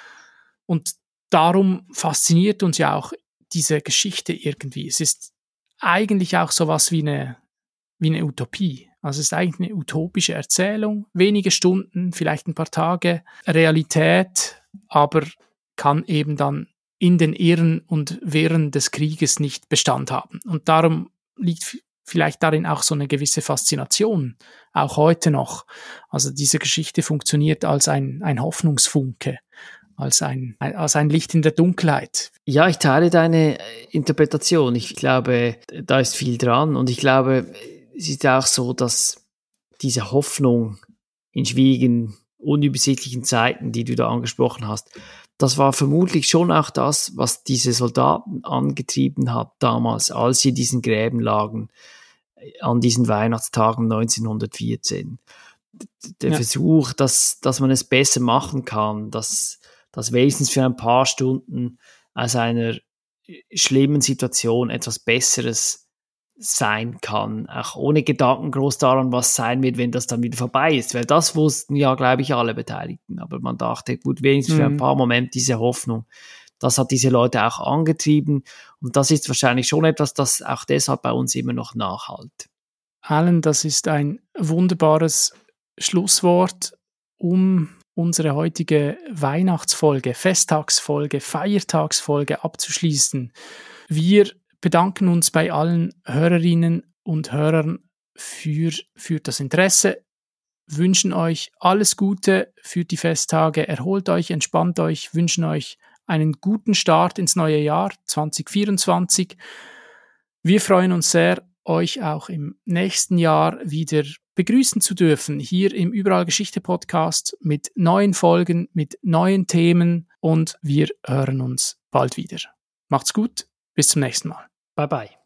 Und darum fasziniert uns ja auch diese Geschichte irgendwie. Es ist eigentlich auch sowas wie eine, wie eine Utopie. Also es ist eigentlich eine utopische Erzählung, wenige Stunden, vielleicht ein paar Tage Realität, aber kann eben dann in den Irren und Wirren des Krieges nicht Bestand haben. Und darum liegt f- vielleicht darin auch so eine gewisse Faszination, auch heute noch. Also diese Geschichte funktioniert als ein, ein Hoffnungsfunke, als ein, ein, als ein Licht in der Dunkelheit. Ja, ich teile deine Interpretation. Ich glaube, da ist viel dran und ich glaube, es ist auch so, dass diese Hoffnung in schwierigen, unübersichtlichen Zeiten, die du da angesprochen hast, das war vermutlich schon auch das, was diese Soldaten angetrieben hat damals, als sie in diesen Gräben lagen, an diesen Weihnachtstagen neunzehnhundertvierzehn. Der ja. Versuch, dass, dass man es besser machen kann, dass, dass wenigstens für ein paar Stunden aus einer schlimmen Situation etwas Besseres sein kann, auch ohne Gedanken groß daran, was sein wird, wenn das dann wieder vorbei ist, weil das wussten ja, glaube ich, alle Beteiligten, aber man dachte, gut, wenigstens mhm. für ein paar Momente diese Hoffnung, das hat diese Leute auch angetrieben und das ist wahrscheinlich schon etwas, das auch deshalb bei uns immer noch nachhalt. Alan, das ist ein wunderbares Schlusswort, um unsere heutige Weihnachtsfolge, Festtagsfolge, Feiertagsfolge abzuschließen. Wir bedanken uns bei allen Hörerinnen und Hörern für, für das Interesse, wünschen euch alles Gute für die Festtage, erholt euch, entspannt euch, wünschen euch einen guten Start ins neue Jahr zwanzig vierundzwanzig. Wir freuen uns sehr, euch auch im nächsten Jahr wieder begrüßen zu dürfen, hier im Überall Geschichte Podcast mit neuen Folgen, mit neuen Themen und wir hören uns bald wieder. Macht's gut, bis zum nächsten Mal. Bye bye.